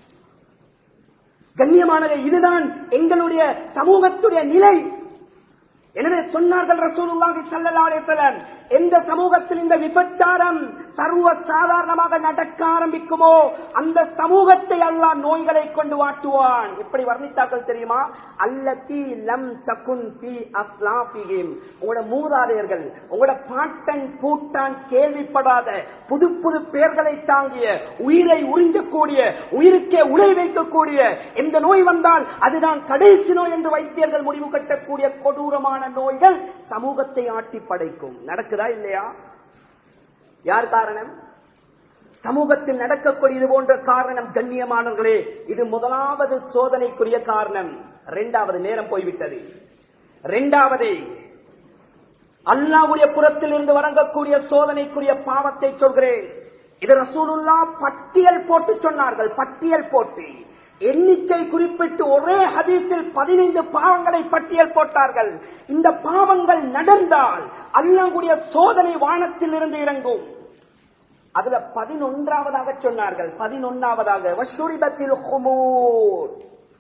கண்ணியமானவர்களே, இதுதான் எங்களுடைய சமூகத்துடைய நிலை. எனவே சொன்னார்கள் ரசூலுல்லாஹி ஸல்லல்லாஹு அலைஹி வஸல்லம், எந்த சமூகத்தில் இந்த விபச்சாரம் சர்வ சாதாரணமாக நடக்க ஆரம்பிக்குமோ அந்த சமூகத்தை அல்லாஹ் நோய்களை கொண்டு வாட்டுவான். எப்படி வர்ணித்தார்கள் தெரியுமா? அல்லதி லம் தகுன் ஃபீ அஸ்லாஃபிஹிம், உங்களோட மூதாதையர்கள், உங்களோட பாட்டன் பூட்டான் கேள்விப்படாத புது புது பெயர்களை தாங்கிய, உயிரை உறிஞ்சக்கூடிய, உயிருக்கே உலை வைக்கக்கூடிய எந்த நோய் வந்தால் அதுதான் கடைசி நோய் என்று வைத்தியர்கள் முடிவு கட்டக்கூடிய கொடூரமான நோய்கள் சமூகத்தை ஆட்டி படைக்கும். நடக்குதா இல்லையா? யார் காரணம்? சமூகத்தில் நடக்கக்கூடிய இது போன்ற காரணம். கண்ணியமானவர்களே, இது முதலாவது சோதனைக்குரிய காரணம். இரண்டாவது, நேரம் போய்விட்டது. இரண்டாவது, அல்லாஹ்வுடைய புறத்தில் இருந்து வழங்கக்கூடிய சோதனைக்குரிய பாவத்தை சொல்கிறேன். இது ரசூலுல்லாஹ் பட்டியல் போட்டு சொன்னார்கள். பட்டியல் போட்டு எண்ணிக்கை குறிப்பிட்டு ஒரே ஹதீஸில் 15 பாவங்களை பட்டியல் போட்டார்கள். இந்த பாவங்கள் நடந்தால் அல்லாஹ்வுடைய சோதனை வானத்தில் இருந்து இறங்கும். அதுல 11வதாக சொன்னார்கள். 11வதாக வஷ்ஷுரிபத்தில் ஹுமூர்,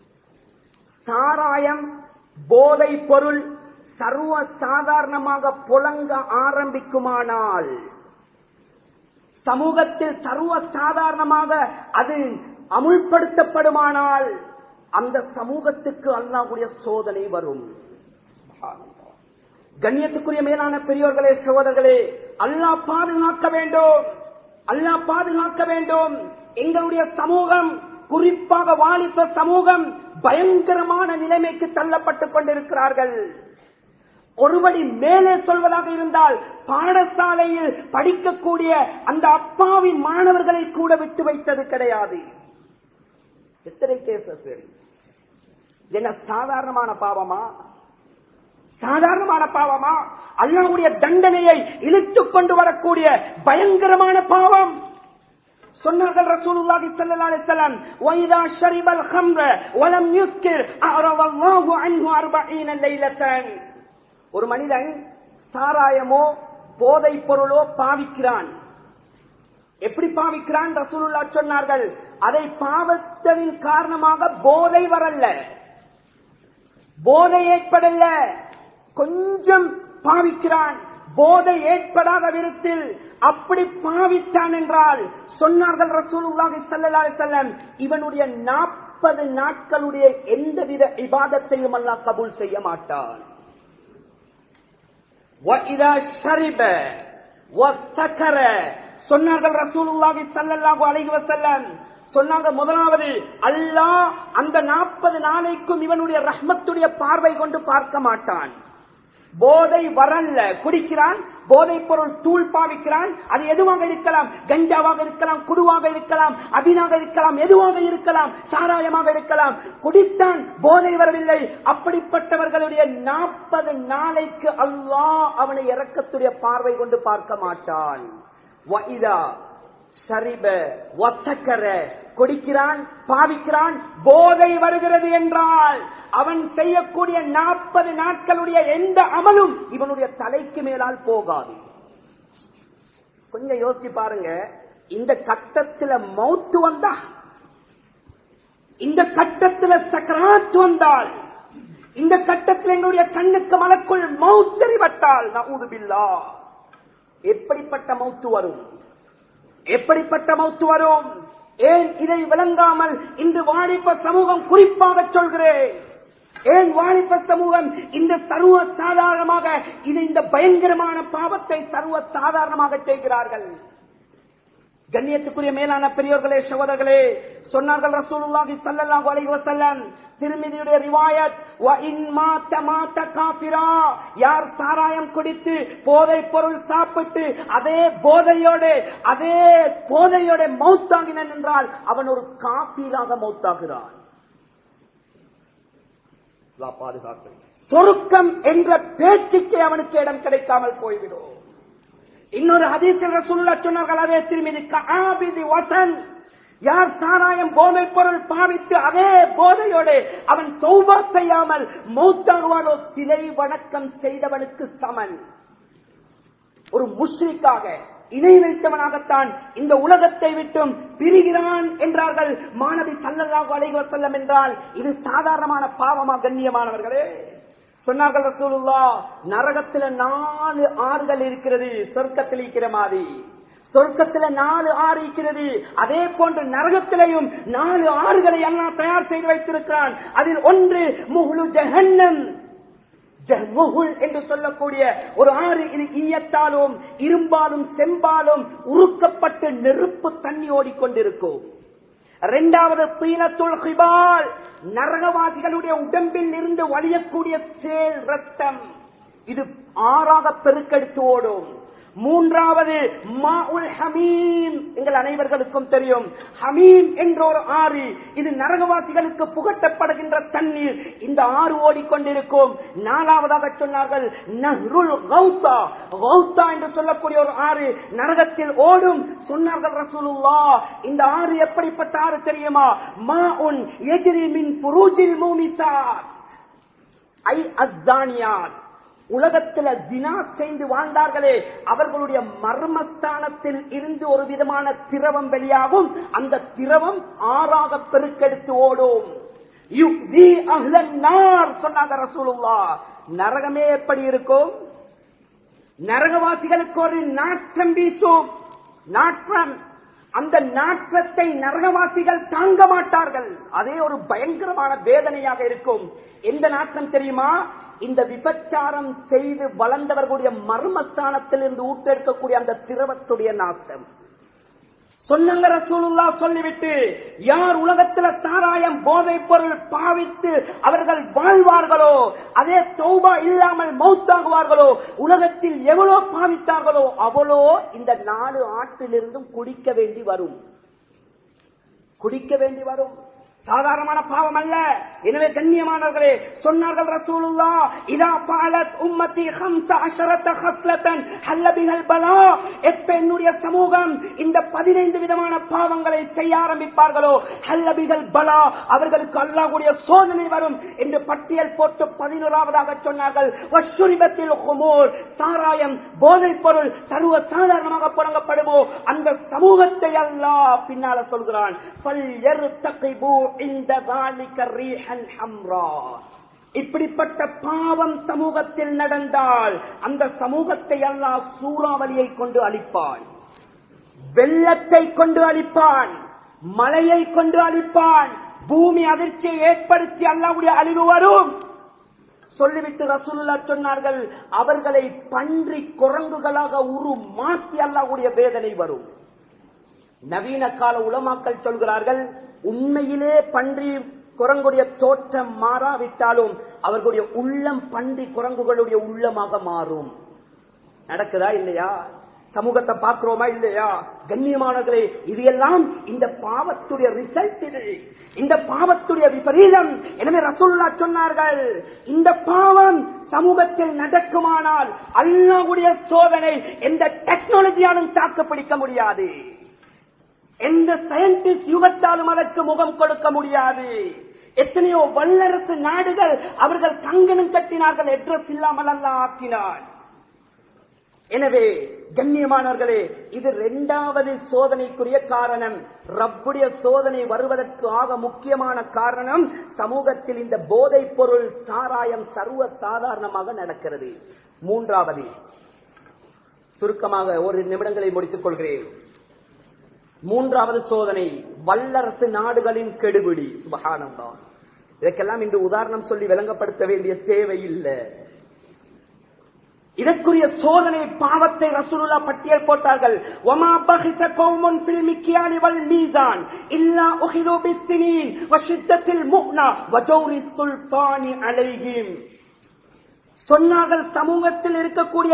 சாராயம், போதை பொருள் சர்வ சாதாரணமாக புழங்க ஆரம்பிக்குமானால், சமூகத்தில் சர்வ சாதாரணமாக அது அமுல்படுத்தப்படுமானால் அந்த சமூகத்துக்கு அல்லாஹ்வுடைய சோதனை வரும். கண்ணியத்துக்குரிய மேலான பெரியோர்களே, சகோதரர்களே, அல்லாஹ் பாதுகாக்க வேண்டும். அல்லாஹ் பாதுகாக்க வேண்டும். எங்களுடைய சமூகம், குறிப்பாக வாலிப சமூகம் பயங்கரமான நிலைமைக்கு தள்ளப்பட்டுக் கொண்டிருக்கிறார்கள். ஒருபடி மேலே சொல்வதாக இருந்தால், பாடசாலையில் படிக்கக்கூடிய அந்த அப்பாவின் மாணவர்களை கூட விட்டு வைத்தது கிடையாது. எத்தனை கேசஸ்? என்ன சாதாரணமான பாவமா? சாதாரணமான பாவமா? அல்லாஹ்வுடைய தண்டனையை இழுத்துக் கொண்டு வரக்கூடிய பயங்கரமான பாவம். சொன்னார்கள் ரசூலுல்லாஹி ஸல்லல்லாஹு அலைஹி வஸல்லம், "வஇதா ஷரிபல் ஹம்ர வலம் யுஸ்கிர் அஅரவல்லாஹு அன்ஹு 40 லைலத்தன்." ஒரு மனிதன் சாராயமோ போதை பொருளோ பாவிக்கிறான். எப்படி பாவிக்கிறான்? ரசூலுல்லாஹ் சொன்னார்கள், அதை பாவத்தின் காரணமாக போதை வரல, போதை ஏற்படல, கொஞ்சம் பாவிக்கிறான். போதை ஏற்படாத விதத்தில் அப்படி பாவித்தான் என்றால் சொன்னார்கள் ரசூலுல்லாஹி ஸல்லல்லாஹு அலைஹி வஸல்லம், இவனுடைய 40 நாட்களுடைய எந்தவித இபாதத்தையும் அல்லாஹ் கபூல் செய்ய மாட்டான். وَإِذَا شَرِبَ وَسَكَرَ சொன்னார்கள் ரசூலுல்லாஹி ஸல்லல்லாஹு அலைஹி வஸல்லம். சொன்னாங்க, முதலாவது அல்லாஹ் அந்த 40 நாளைக்கும் இவனுடைய ரஹ்மத்துடைய பார்வை கொண்டு பார்க்க மாட்டான். போதை வரல்ல, குடிக்கிறான், போதை பொருள் தூள் பாவிக்கிறான். அது எதுவாக இருக்கலாம், கஞ்சாவாக இருக்கலாம், குடுவாக இருக்கலாம், அபினாக இருக்கலாம், எதுவாக இருக்கலாம், சாராயமாக இருக்கலாம். குடித்தான், போதை வரவில்லை. அப்படிப்பட்டவர்களுடைய 40 நாளைக்கு அல்லாஹ் அவனை இரக்கத்துடைய பார்வை கொண்டு பார்க்க மாட்டான். கொடுக்கிறான், பாவிக்கிறான், போதை வருகிறது என்றால் அவன் செய்யக்கூடிய 40 நாட்களுடைய எந்த அமலும் இவனுடைய தலைக்கு மேலால் போகாது. கொஞ்சம் யோசிச்சு பாருங்க, இந்த கட்டத்தில் மௌத்து வந்தா, இந்த கட்டத்தில் சக்கராத் வந்தால், இந்த கட்டத்தில் எங்களுடைய கண்ணுக்கு மலக்குள் மௌத்தறிவட்டால் நஊது பில்லாஹ், எப்படிப்பட்ட மௌத்து வரும்? எப்படிப்பட்ட மௌத்து வரும்? ஏன் இதை விளங்காமல் இன்று வாலிப சமூகம் குறிப்பாக சொல்கிறேன், ஏன் வாலிப சமூகம் இந்த சர்வ சாதாரணமாக இந்த பயங்கரமான பாவத்தை சர்வ சாதாரணமாக செய்கிறார்கள்? கண்ணியத்துக்குரிய மேலான பெரியோர்களே, சகோதரர்களே, சொன்னார்கள் ரசூலுல்லாஹி ஸல்லல்லாஹு அலைஹி வஸல்லம், திர்மிதியுடைய ரிவாயத், வ இன் மாத மாத காஃபிரா, யார் சாராயம் குடித்து போதை பொருள் சாப்பிட்டு அதே போதையோட மௌத்தாகினான் என்றால் அவன் ஒரு காஃபிராக மௌத்தாகிறான். பாதுகாப்பு. சொர்க்கம் என்ற பேச்சுக்கே அவனுக்கு இடம் கிடைக்காமல் போய்விடும். இன்னொரு ஹதீஸில் ரசூலுல்லாஹ் சொன்னார்கள், அதே திருமிதி கஆபிதி வஸன், யார் சாராயம் போதை பொருள் பாவித்து அதே போதையோடு அவன் தௌபா செய்யாமல் மௌத்தாகுவானோ சிலை வணக்கம் செய்தவனுக்கு சமன். ஒரு முஷ்ரிக்காக, இணை வைத்தவனாகத்தான் இந்த உலகத்தை விட்டும் பிரிகிறான் என்றார்கள் மாநபி ஸல்லல்லாஹு அலைஹி வஸல்லம். என்றால் இது சாதாரணமான பாவமா கண்ணியமானவர்களே? சொன்னார்கள் ரசூலுல்லாஹ், நரகத்தில் 4 ஆறுகள் இருக்கிறது, சொர்க்கத்தில் இருக்கிற மாதிரி. சொர்க்கத்தில் 4 ஆறு இருக்கிறது, அதே போன்று நரகத்திலையும் 4 ஆறுகளை அல்லாஹ் தயார் செய்து வைத்திருக்கிறான். அதில் ஒன்று முஹ்லு ஜஹன்னம், ஜஹ்முல் என்று சொல்லக்கூடிய ஒரு ஆறு. இது ஈயத்தாலும் இரும்பாலும் செம்பாலும் உருக்கப்பட்டு நெருப்பு தண்ணி ஓடிக்கொண்டிருக்கும். இரண்டாவது தீனத்துல் ஹிபால், நரகவாசிகளுடைய உடம்பில் இருந்து வழியக்கூடிய சேல் ரத்தம், இது ஆறாக பெருக்கெடுத்து ஓடும். மூன்றாவது மாஉல் ஹமீம், எங்கள் அனைவர்களுக்கும் தெரியும், ஹமீம் என்ற ஒரு ஆறு, இது நரகவாசிகளுக்கு புகட்டப்படுகின்ற தண்ணீர், இந்த ஆறு ஓடிக்கொண்டிருக்கும். நாலாவதாக சொன்னார்கள் நஹ்ருல் கௌதா, கௌதா என்று சொல்லக்கூடிய ஒரு ஆறு நரகத்தில் ஓடும். சொன்னார்கள் ரசூலுல்லாஹ், இந்த ஆறு எப்படிப்பட்ட ஆறு தெரியுமா? மாஉன் யஜ்ரி மின் ஃபுரூஜில் மூமிசாத் ஐ அஸ்தானியாத், உலகத்தில் ஜினா செய்து வாழ்ந்தார்களே அவர்களுடைய மர்மஸ்தானத்தில் இருந்து ஒரு விதமான திரவம் வெளியாகும். அந்த திரவம் ஆறாக பெருக்கெடுத்து ஓடும். சொன்னாங்க ரசூலுல்லாஹ், நரகமே எப்படி இருக்கும்? நரகவாசிகளுக்கு ஒரு நாற்றம் வீசும், நாற்றம். அந்த நாற்றத்தை நரகவாசிகள் தாங்க மாட்டார்கள். அதே ஒரு பயங்கரமான வேதனையாக இருக்கும். எந்த நாற்றம் தெரியுமா? இந்த விபச்சாரம் செய்து வளர்ந்தவர்களுடைய மர்மஸ்தானத்தில் இருந்து ஊற்றெடுக்கக்கூடிய அந்த திரவத்துடைய நாட்டம். சொன்னாங்க ரசூலுல்லாஹ் சொல்லிவிட்டு, யார் உலகத்தில் சாராயம் போதை பொருள் பாவித்து அவர்கள் வாழ்வார்களோ, அதே தௌபா இல்லாமல் மௌத்தாகுவார்களோ, உலகத்தில் எவ்வளவு பாவித்தார்களோ அவ்வளோ இந்த 4 ஆற்றிலிருந்தும் குடிக்க வேண்டி வரும், குடிக்க வேண்டி வரும். சாதாரணமான பாவம் அல்ல. எனவே கண்ணியமானவர்களே, சொன்னார்கள் ரசூலுல்லாஹ், இதா ஃபஅலத் உம்மத்தி 15 ஹஸ்லத்தன் ஹல்ல பிஹல் பலா, எப்ப என்னுடைய சமூகம் இந்த 15 விதமான பாவங்களை செய்ய ஆரம்பிப்பார்களோ, ஹல்ல பிஹல் பலா, அவர்களுக்கு அல்லாஹ்வுடைய சோதனை வரும் என்று பட்டியல் போட்டு 11ஆவதாக சொன்னார்கள். வஷ்ஷுரிபத்தில் ஹுமூர், சாராயம் போதைப் பொருள் சர்வ சாதாரணமாக புழங்கப்படுமோ அந்த சமூகத்தை அல்லாஹ் பின்னால சொல்கிறான், ஃபல் யர்தகிபு இந்த ذلك الريح الحمراء, இப்படிப்பட்ட பாவம் சமூகத்தில் நடந்தால் அந்த சமூகத்தை அல்லாஹ் சூறாவளியை கொண்டு அழிப்பான், வெள்ளத்தை கொண்டு அழிப்பான், மழையை கொண்டு அழிப்பான், பூமி அதிர்ச்சியை ஏற்படுத்தி அல்லாஹ்வுடைய அழிவு வரும். சொல்லிவிட்டு ரசூலுல்லாஹ் சொன்னார்கள், அவர்களை பன்றி குரங்குகளாக உருமாற்றி அல்லாஹ்வுடைய வேதனை வரும். நவீன கால உலமாக்கள் சொல்கிறார்கள், உண்மையிலே பன்றி குரங்குடைய தோற்றம் மாறாவிட்டாலும் அவர்களுடைய உள்ளம் பன்றி குரங்குகளுடைய உள்ளமாக மாறும். நடக்குதா இல்லையா? சமூகத்தை பார்க்கிறோமா இல்லையா? கண்ணியமானவர்களே, இது எல்லாம் இந்த பாவத்துடைய ரிசல்ட், இது இந்த பாவத்துடைய விபரீதம். எனவே ரசூலுல்லாஹ் சொன்னார்கள், இந்த பாவம் சமூகத்தில் நடக்குமானால் அல்லாஹ்வுடைய சோதனை எந்த டெக்னாலஜியாலும் தாக்கு பிடிக்க முடியாது, எந்த சயின்டிஸ்ட் யுகத்தாலும் அதற்கு முகம் கொடுக்க முடியாது. எத்தனையோ வல்லரசு நாடுகள் அவர்கள் கங்கணம் கட்டினார்கள், அட்ரஸ் இல்லாமல் அல்லாஹ் ஆக்கினார். எனவே கண்ணியமானவர்களே, இது இரண்டாவது சோதனைக்குரிய காரணம். ரப்புடைய சோதனை வருவதற்கு ஆக முக்கியமான காரணம் சமூகத்தில் இந்த போதைப் பொருள் சாராயம் சர்வ சாதாரணமாக நடக்கிறது. மூன்றாவது, சுருக்கமாக ஒரு நிமிடங்களை முடித்துக் கொள்கிறேன். மூன்றாவது சோதனை வல்லரசு நாடுகளின் கெடுபிடி. சுப்ஹானல்லாஹ், இதற்கெல்லாம் இன்று உதாரணம் சொல்லி விளங்கப்படுத்த வேண்டிய தேவையில்லை. இதற்குரிய சோதனை பாவத்தை ரசூலுல்லாஹ் பட்டியல் போட்டார்கள். வமா பஹிஸ கௌமுன் ஃபில் மிக்யானி வல் மீசான் இல்லா உஹிது பிஸ்ஸினீன் வஷித்தத்தில் முஹ்னா வஜௌரி சுல்தானி அலைஹிம். சொன்னார்கள், சமூகத்தில் இருக்கக்கூடிய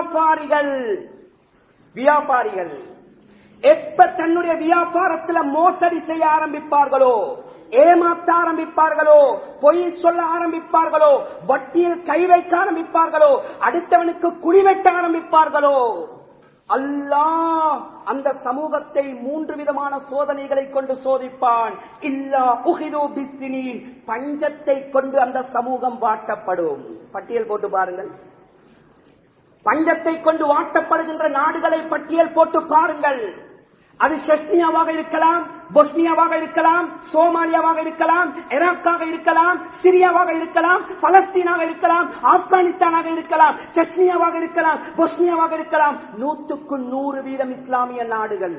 வியாபாரிகள் எப்ப தன்னுடைய வியாபாரத்தில் மோசடி செய்ய ஆரம்பிப்பார்களோ, ஏமாற்ற ஆரம்பிப்பார்களோ, பொய் சொல்ல ஆரம்பிப்பார்களோ, வட்டியில் கை வைக்க ஆரம்பிப்பார்களோ, அடுத்தவனுக்கு குடிவெட்ட ஆரம்பிப்பார்களோ, அல்லாஹ் அந்த சமூகத்தை மூன்று விதமான சோதனைகளை கொண்டு சோதிப்பான். இல்லா உஹிது பிஸ்ஸினீன், பஞ்சத்தை கொண்டு அந்த சமூகம் வாட்டப்படும். பட்டியல் போட்டு பாருங்கள். பஞ்சத்தை கொண்டு வாட்டப்படுகின்ற நாடுகளை பட்டியல் போட்டு பாருங்கள். அது செஸ்னியாவாக இருக்கலாம், பொஸ்னியாவாக இருக்கலாம், சோமாலியாவாக இருக்கலாம், ஈராக்காக இருக்கலாம், சிரியாவாக இருக்கலாம், பலஸ்தீனாக இருக்கலாம், ஆப்கானிஸ்தானாக இருக்கலாம், செஸ்னியாவாக இருக்கலாம், பொஸ்னியாவாக இருக்கலாம். 100% இஸ்லாமிய நாடுகள்.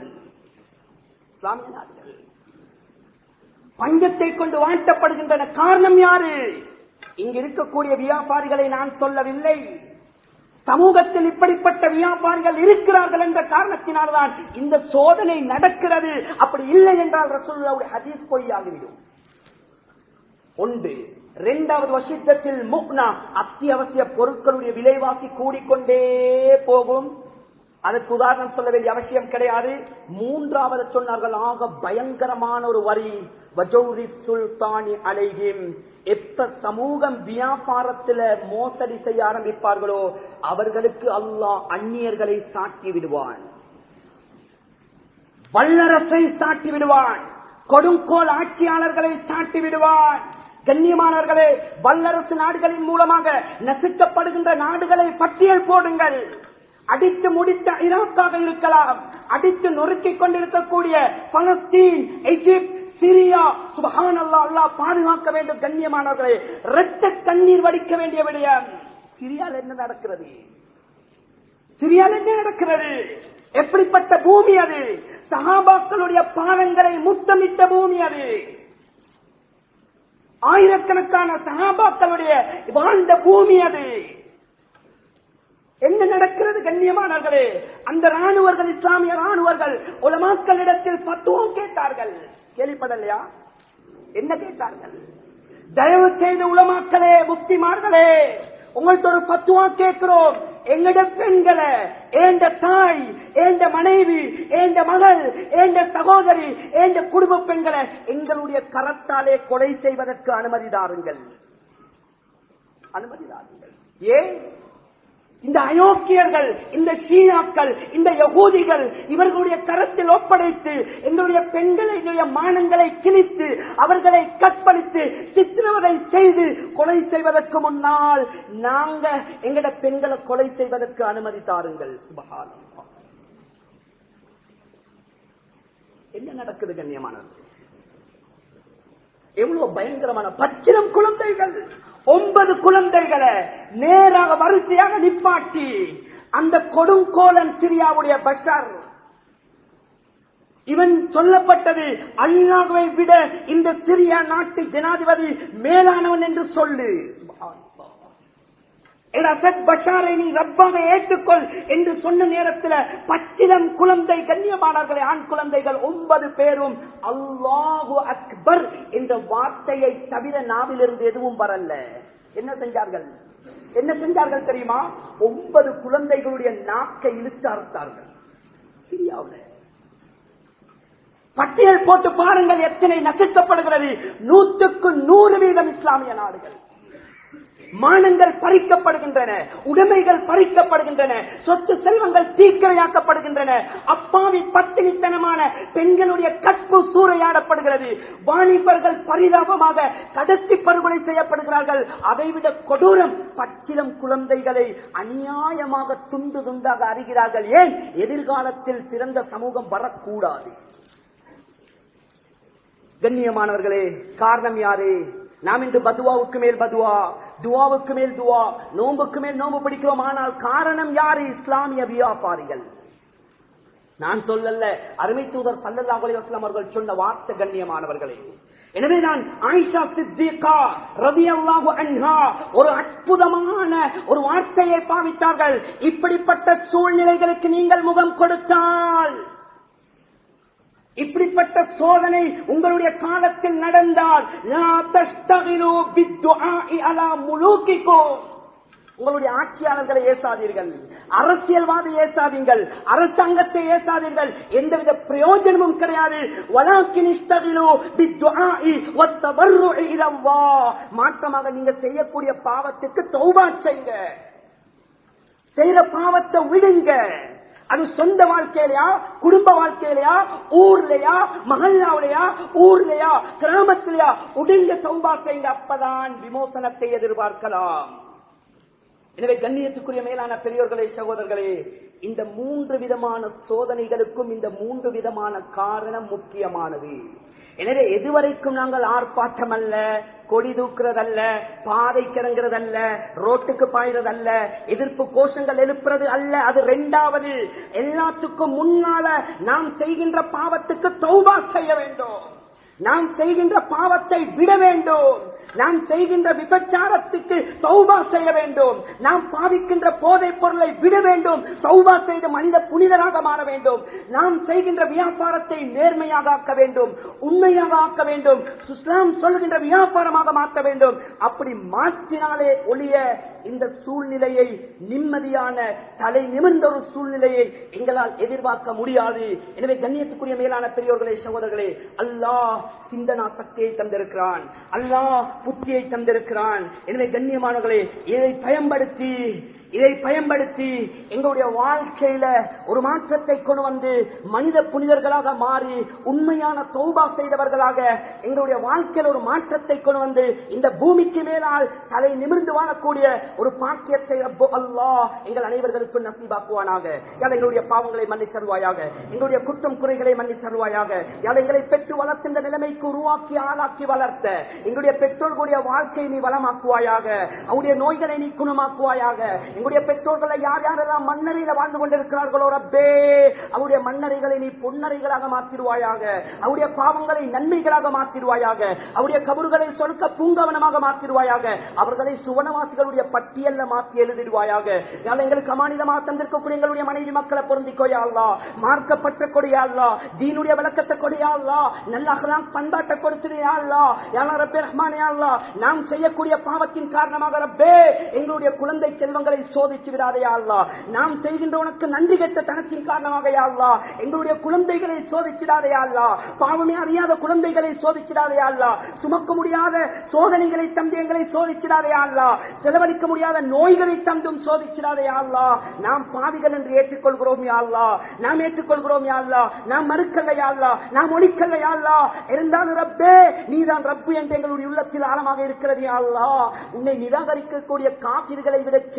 பஞ்சத்தை கொண்டு வாட்டப்படுகின்றன. காரணம் யாரு? இங்கு இருக்கக்கூடிய வியாபாரிகளை நான் சொல்லவில்லை. சமூகத்தில் இப்படிப்பட்ட வியாபாரிகள் இருக்கிறார்கள் என்ற காரணத்தினால்தான் இந்த சோதனை நடக்கிறது. அப்படி இல்லை என்றால் ரசூலுல்லாஹ்வுடைய ஹதீஸ் பொய்யாகிவிடும். ஒன்று. இரண்டாவது, வஷித்தத்தில் முக்னா, அத்தியாவசிய பொருட்களுடைய விலைவாசி கூடிக்கொண்டே போகும். அதற்கு உதாரணம் சொல்ல வேண்டிய அவசியம் கிடையாது. மூன்றாவது சொன்னார்கள், ஆக பயங்கரமான ஒரு வரி, வஜௌரி சுல்தானி அலைஹிம். எப்ப சமூகம் வியாபாரத்தில் மோசடி செய்ய ஆரம்பிப்பார்களோ அவர்களுக்கு அல்லாஹ் அந்நியர்களை சாட்டி விடுவான், வல்லரசை சாட்டி விடுவான், கொடுங்கோல் ஆட்சியாளர்களை சாட்டி விடுவான். கண்ணியமானவர்களே, வல்லரசு நாடுகளின் மூலமாக நசுக்கப்படுகின்ற நாடுகளை பட்டியல் போடுங்கள். அடித்து முடித்த ஈராக்காக இருக்கலாம், அடித்து நொறுக்கிக் கொண்டிருக்கக்கூடிய பலஸ்தீன், எகிப்து, சிரியா. சுப்ஹானல்லாஹ், அல்லாஹ் பாதுகாக்க வேண்டும். கண்ணியமானவர்களே, இரத்த கண்ணீர் வடிக்க வேண்டிய விடயம். சிரியாவில் என்ன நடக்கிறது? சிரியாவில் என்ன நடக்கிறது? எப்படிப்பட்ட பூமி அது? சஹாபாக்களுடைய பாதங்களை முத்தமிட்ட பூமி அது. ஆயிரக்கணக்கான சஹாபாக்களுடைய வாழ்ந்த பூமி அது. என்ன நடக்கிறது கண்ணியமானவர்களே? அந்த ராணுவர்கள், இஸ்லாமிய ராணுவர்கள் உலமாக்களிடத்தில் ஃபத்வா கேட்டார்கள். கேள்விப்படலையா? என்ன கேட்டார்கள்? தயவு செய்து உலமாக்களே, முஃப்திமார்களே, உங்கள்ட்ட ஒரு ஃபத்வா கேட்கிறோம். எங்கட பெண்களை, ஏண்ட தாய், ஏண்ட மனைவி, ஏண்ட மகள், ஏண்ட சகோதரி, ஏண்ட குடும்ப பெண்களை எங்களுடைய கரத்தாலே கொலை செய்வதற்கு அனுமதி தாருங்கள். ஏன் இந்த அயோக்கியர்கள், இந்த ஷியாக்கள், இந்த யகூதிகள் இவர்களுடைய கரத்தில் ஒப்படைத்து எங்களுடைய பெண்களை, மானங்களை கிழித்து அவர்களை கற்பழித்து சித்திரவதை செய்து கொலை செய்வதற்கு முன்னால் நாங்க எங்கட பெண்களை கொலை செய்வதற்கு அனுமதி தாருங்கள். சுப்ஹானல்லாஹ், என்ன நடக்குது கண்ணியமானது? எவ்வளவு பயங்கரமான பச்சிலம் குழந்தைகள் 9 குழந்தைகளை நேராக வரிசையாக நிப்பாட்டி அந்த கொடுங்கோலன் சிரியாவுடைய பஷர், இவன் சொல்லப்பட்டது அல்லாஹ்வை விட இந்த சிரியா நாட்டு ஜனாதிபதி மேலானவன் என்று சொல்லு, பஷாரை நீ ரப்பாக ஏற்றுக்கொள் என்று சொன்ன நேரத்தில் பச்சிலம் குழந்தை கண்ணியமானவர்களே, ஆண் குழந்தைகள் 9 பேரும் அல்லாஹு அக்பர் என்ற வார்த்தையை தவிர நாவிலிருந்து எதுவும் வரல. என்ன செஞ்சார்கள் தெரியுமா? 9 குழந்தைகளுடைய நாக்கை இழுத்து அறுத்தார்கள். சிரியாவில் பட்டியல் போட்டு பாருங்கள் எத்தனை நசுக்கப்படுகிறது. 100க்கு 100% இஸ்லாமிய நாடுகள். மானங்கள் பறிக்கப்படுகின்றன, உடைமைகள் பறிக்கப்படுகின்றன, சொத்து செல்வங்கள் தீக்கிரையாக்கப்படுகின்றன, அப்பாவி பத்தினித்தனமான பெண்களுடைய கற்பு சூறையாடப்படுகிறது, வாலிபர்கள் பரிதாபமாக கடைசி படுகொலை செய்யப்படுகிறார்கள். அதைவிட கொடூரம், பச்சிலம் குழந்தைகளை அநியாயமாக துண்டு துண்டாக அறிகிறார்கள். ஏன்? எதிர்காலத்தில் சிறந்த சமூகம் வரக்கூடாது. கண்ணியமானவர்களே, காரணம் யாரு? நாம் இன்று பதுவாவுக்கு மேல் பதுவா, துவாவுக்கு மேல் துவா, நோம்புக்கு மேல் நோம்பு பிடிக்கிறோம். ஆனால் காரணம் யாரு? இஸ்லாமிய வியாபாரிகள். நான் சொல்லல, அருமை தூதர் ஸல்லல்லாஹு அலைஹி வஸல்லம் அவர்கள் சொன்ன வார்த்தை. கண்ணியமானவர்களே, எனவே நான் ஆயிஷா சித்திகா ரலியல்லாஹு அன்ஹா ஒரு அற்புதமான ஒரு வார்த்தையை பாவித்தார்கள். இப்படிப்பட்ட சூழ்நிலைகளுக்கு நீங்கள் முகம் கொடுத்தால், இப்படிப்பட்ட சோதனை உங்களுடைய காலத்தில் நடந்தால், உங்களுடைய ஆட்சியாளர்களை ஏசாதீர்கள், அரசியல்வாதி ஏசாதீர்கள், அரசாங்கத்தை ஏசாதீர்கள், எந்தவித பிரயோஜனமும் கிடையாது. மாற்றமாக நீங்க செய்யக்கூடிய பாவத்துக்கு தௌபா செய்யுங்க, செய்யற பாவத்தை விடுங்க. அது சொந்த வாழ்க்கையிலையா, குடும்ப வாழ்க்கையிலையா, ஊர்லயா, மகல்லாவிலையா, ஊர்லயா, கிராமத்திலையா, உடங்க தௌபா செய்யுங்க. அப்பதான் விமோசனத்தை எதிர்பார்க்கலாம். எனவே கண்ணியத்துக்குரிய மேலான பெரியோர்களே, சகோதரர்களே, இந்த 3 விதமான சோதனைகளுக்கும் இந்த 3 விதமான காரணம் முக்கியமானது. எனவே எதுவரைக்கும் நாங்கள் ஆர்ப்பாட்டம் அல்ல, கொடி தூக்குறதல்ல, பாதை கிறங்குறதல்ல, ரோட்டுக்கு பாய்றதல்ல, எதிர்ப்பு கோஷங்கள் எழுப்புறது அல்ல. அது 2வது. எல்லாத்துக்கும் முன்னால நாம் செய்கின்ற பாவத்துக்கு தௌபா செய்ய வேண்டும். நாம் செய்கின்ற பாவத்தை விட வேண்டும். நாம் செய்கின்ற விபச்சாரத்துக்கு தௌபா செய்ய வேண்டும். நாம் பாவிக்கின்ற போதைப் பொருளை விட வேண்டும். தௌபா செய்து மனித புனிதராக மாற வேண்டும். நாம் செய்கின்ற வியாபாரத்தை நேர்மையாக ஆக்க வேண்டும், உண்மையாக ஆக்க வேண்டும், இஸ்லாம் சொல்கின்ற வியாபாரமாக மாற்ற வேண்டும். அப்படி மாற்றினாலே ஒழிய இந்த சூழ்நிலையை, நிம்மதியான தலை நிமிர்ந்த ஒரு சூழ்நிலையை எங்களால் எதிர்பார்க்க முடியாது. எனவே கண்ணியத்துக்குரிய மேலான பெரியோர்களே, சகோதரர்களே, அல்லாஹ் சிந்தனா சக்தியை தந்திருக்கிறான், அல்லாஹ் புத்தியை தந்திருக்கிறான். எனவே கண்ணியமானவர்களே, இதை பயன்படுத்தி எங்களுடைய வாழ்க்கையில ஒரு மாற்றத்தை கொண்டு வந்து மனித புனிதர்களாக மாறி உண்மையான தௌபா செய்தவர்களாக எங்களுடைய வாழ்க்கையில் ஒரு மாற்றத்தை கொண்டு வந்து இந்த பூமிக்கு மேலால் தலை நிமிர்ந்து வாழக்கூடிய ஒரு பாக்கியத்தை அல்லாஹ் எங்கள் அனைவர்களுக்கும் நசீபாக்குவானாக. எங்களுடைய பாவங்களை மன்னித் தருவாயாக, எங்களுடைய குற்றம் குறைகளை மன்னித் தருவாயாக. எங்களை பெற்று வளர்த்த நிலைமைக்கு உருவாக்கி ஆளாக்கி வளர்த்த எங்களுடைய பெற்றோர்களுடைய வாழ்க்கையை நீ வளமாக்குவாயாக, அவருடைய நோய்களை நீ குணமாக்குவாயாக. எங்களுடைய பெற்றோர்களை யார் யாரெல்லாம் மண்ணறையில வாழ்ந்து கொண்டிருக்கிறார்களோ ரப்பே, அவருடைய மண்ணறைகளை நீ பொன்னறைகளாக மாற்றிடுவாயாக, அவருடைய பாவங்களை நன்மைகளாக மாற்றிடுவாயாக, அவருடைய கபறுகளை சொர்க்க பூங்கவனமாக மாற்றிடுவாயாக, அவர்களை சுவனவாசிகளுடைய பட்டியல்ல மாற்றி எழுதிடுவாயாக. எங்களுக்கு அமானிதமாக தந்திருக்கக்கூடிய எங்களுடைய மனைவி மக்களை பொருந்திக்கோயா அல்லாஹ், மார்க்கப்பட்ட கொடியா அல்லாஹ், தீனுடைய விளக்கத்தை கொடியா அல்லாஹ், நல்ல அகலாம் பண்பாட்டை கொடுத்துடையா அல்லாஹ், யா ரப்பே ரஹ்மானே அல்லாஹ், நாம் செய்யக்கூடிய பாவத்தின் காரணமாக ரப்பே எங்களுடைய குழந்தை செல்வங்களை சோதிச்சு விடாதே அல்லாஹ், நாம் செய்கின்ற உனக்கு நன்றி கெட்ட தனத்தின் காரணமாக யா அல்லாஹ் எங்களுடைய குழந்தைகளை சோதிச்சிடாதே அல்லாஹ், பாவமே அறியாத குழந்தைகளை சோதிச்சிடாதே அல்லாஹ், சுமக்க முடியாத சோதனைகளை தந்து எங்களை சோதிச்சிடாதே அல்லாஹ், செலவழிக்க முடியாத நோய்களை தந்தும் சோதிச்சிடாதே அல்லாஹ். நாம் பாவிகள் என்று ஏற்றுக்கொள்கிறோம் யா அல்லாஹ், நாம் ஏற்றுக்கொள்கிறோம் யா அல்லாஹ், நாம் மறுக்கல்ல யா அல்லாஹ், நாம் ஒழிக்கல்ல யா அல்லாஹ். இருந்தாலும் ரப்பே நீதான் ரப்பு என்று எங்களுடைய உள்ளத்தில் ஆழமாக இருக்கிறது யா அல்லாஹ். உன்னை நிராகரிக்கக்கூடிய காபிர்களை விட கேவலமான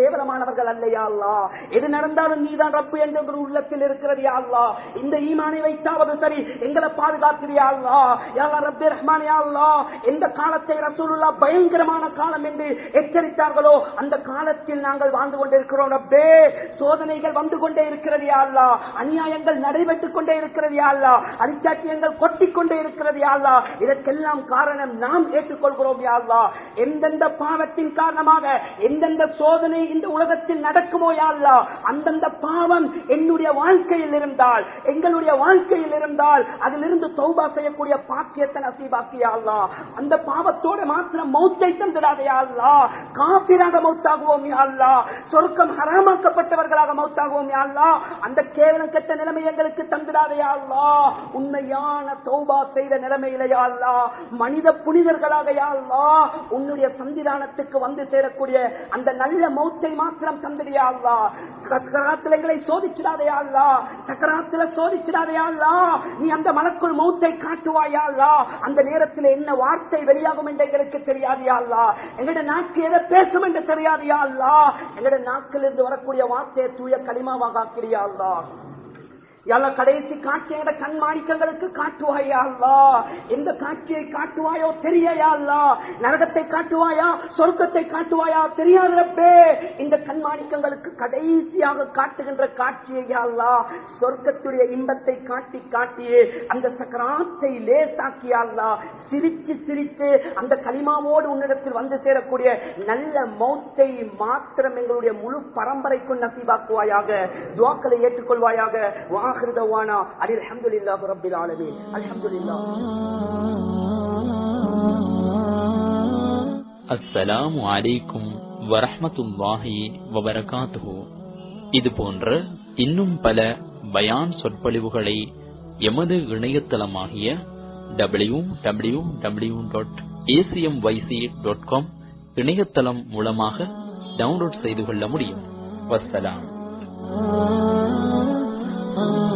தகுதியானவர்கள் அல்லையா அல்லா. எது நடந்தாலும் நீதான் ரப்பு என்ற ஒரு உள்ளத்தில் இருக்கிறது யா அல்லா. இந்த ஈமானை வைத்தாவது சரி எங்களை பாதுகாக்கிறியா அல்லா. யா அல்லா ரப்பே ரஹ்மான் யா அல்லா. எந்த காலத்தை ரசூலுல்லாஹ் பயங்கரமான காலம் என்று எச்சரித்தார்களோ அந்த காலத்தில் நாங்கள் வாழ்ந்து கொண்டிருக்கிறோம் ரப்பே. சோதனைகள் வந்து கொண்டே இருக்கிறது யா அல்லா. அநியாயங்கள் நடைபெற்றுக் கொண்டே இருக்கிறது யா அல்லா. அரிச்சாட்சியங்கள் கொட்டிக்கொண்டே இருக்கிறது யா அல்லா. இதற்கெல்லாம் காரணம் நாம் ஏற்றுக்கொள்கிறோம் யா அல்லா. எந்தெந்த பாவத்தின் காரணமாக எந்தெந்த சோதனை இந்த உலகத்தில் நடக்குமோ யா அல்லா, அந்தந்த பாவம் என்னுடைய வாழ்க்கையில் இருந்தால் எங்களுடைய வாழ்க்கையில் இருந்தால் அதிலிருந்து தௌபா செய்யக்கூடிய பாக்கியத்தை நசீபாக்கியா அல்லா. அந்த பாவத்தோடு மாத்திரம் மௌத்தை தந்துடாதே யா அல்லா. காபிராக மௌத்தாகுவோம் யா அல்லா. சொர்க்கம் ஹராமாக்கப்பட்டவர்களாக மௌத்தாகுவோம் யா அல்லா. அந்த கேவலம் கெட்ட நிலைமை எங்களுக்கு தந்துடாதே யா அல்லா. உண்மையான தௌபா செய்த நிலைமையில யா அல்லா மனித புனிதர்களாக யா அல்லா உன்னுடைய சந்திதானத்துக்கு வந்து சேரக்கூடிய அந்த நல்ல மௌத்தை மாத்திரம் தந்துடியா அல்லா. சக்கராத்துல எங்களை சோதிச்சிடாதே யா அல்லா. சக்கராத்துல சோதிச்சிடாதே யா அல்லா. நீ அந்த மலக்குள் மௌத்தை காட்டுவாயா அல்லா. அந்த நேரத்தில் என்ன வார்த்தை வெளியாகும் என்று எங்களுக்கு தெரியாது யா அல்லா. எங்களுடைய நாக்கு எதை பேசும் என்று தெரியாது யா அல்லா. எங்களுடைய நாக்கில் இருந்து வரக்கூடிய வார்த்தையை தூய கலிமாவாக ஆக்கிறியா அல்லா. யாழ்லா கடைசி காட்சியோட கண்மாணிக்கங்களுக்கு காட்டுவாயா அல்லா. எந்த காட்சியை காட்டுவாயோ தெரியா அல்லா. நரகத்தை காட்டுவாயா சொர்க்கத்தை காட்டுவாயா தெரியாது ரப்பே. இந்த கண்மாணிக்கங்களுக்கு கடைசியாக காட்டுகின்ற காட்சியை அல்லா சொர்க்கத்துடைய இன்பத்தை காட்டி காட்டியே அந்த சக்கராத்தை லேசாக்கியா அல்லா. சிரிச்சு சிரிச்சு அந்த கலிமாவோடு உன்னிடத்தில் வந்து சேரக்கூடிய நல்ல மௌத்தை மாத்திரம் எங்களுடைய முழு பரம்பரைக்கும் நசீபாக்குவாயாக. துஆக்களை ஏற்றுக்கொள்வாயாக. وآخر دعوانا الحمد لله رب العالمين. الحمد لله. அஸ்ஸலாமு அலைக்கும் வரஹ்மத்துல்லாஹி வபரகாத்துஹு. இது போன்ற இன்னும் பல பயான் சொற்பொழிவுகளை எமது இணையதளமாகிய www.acmyc.com இணையதளம் மூலமாக டவுன்லோட் செய்து கொள்ள முடியும். வஸ்ஸலாம்.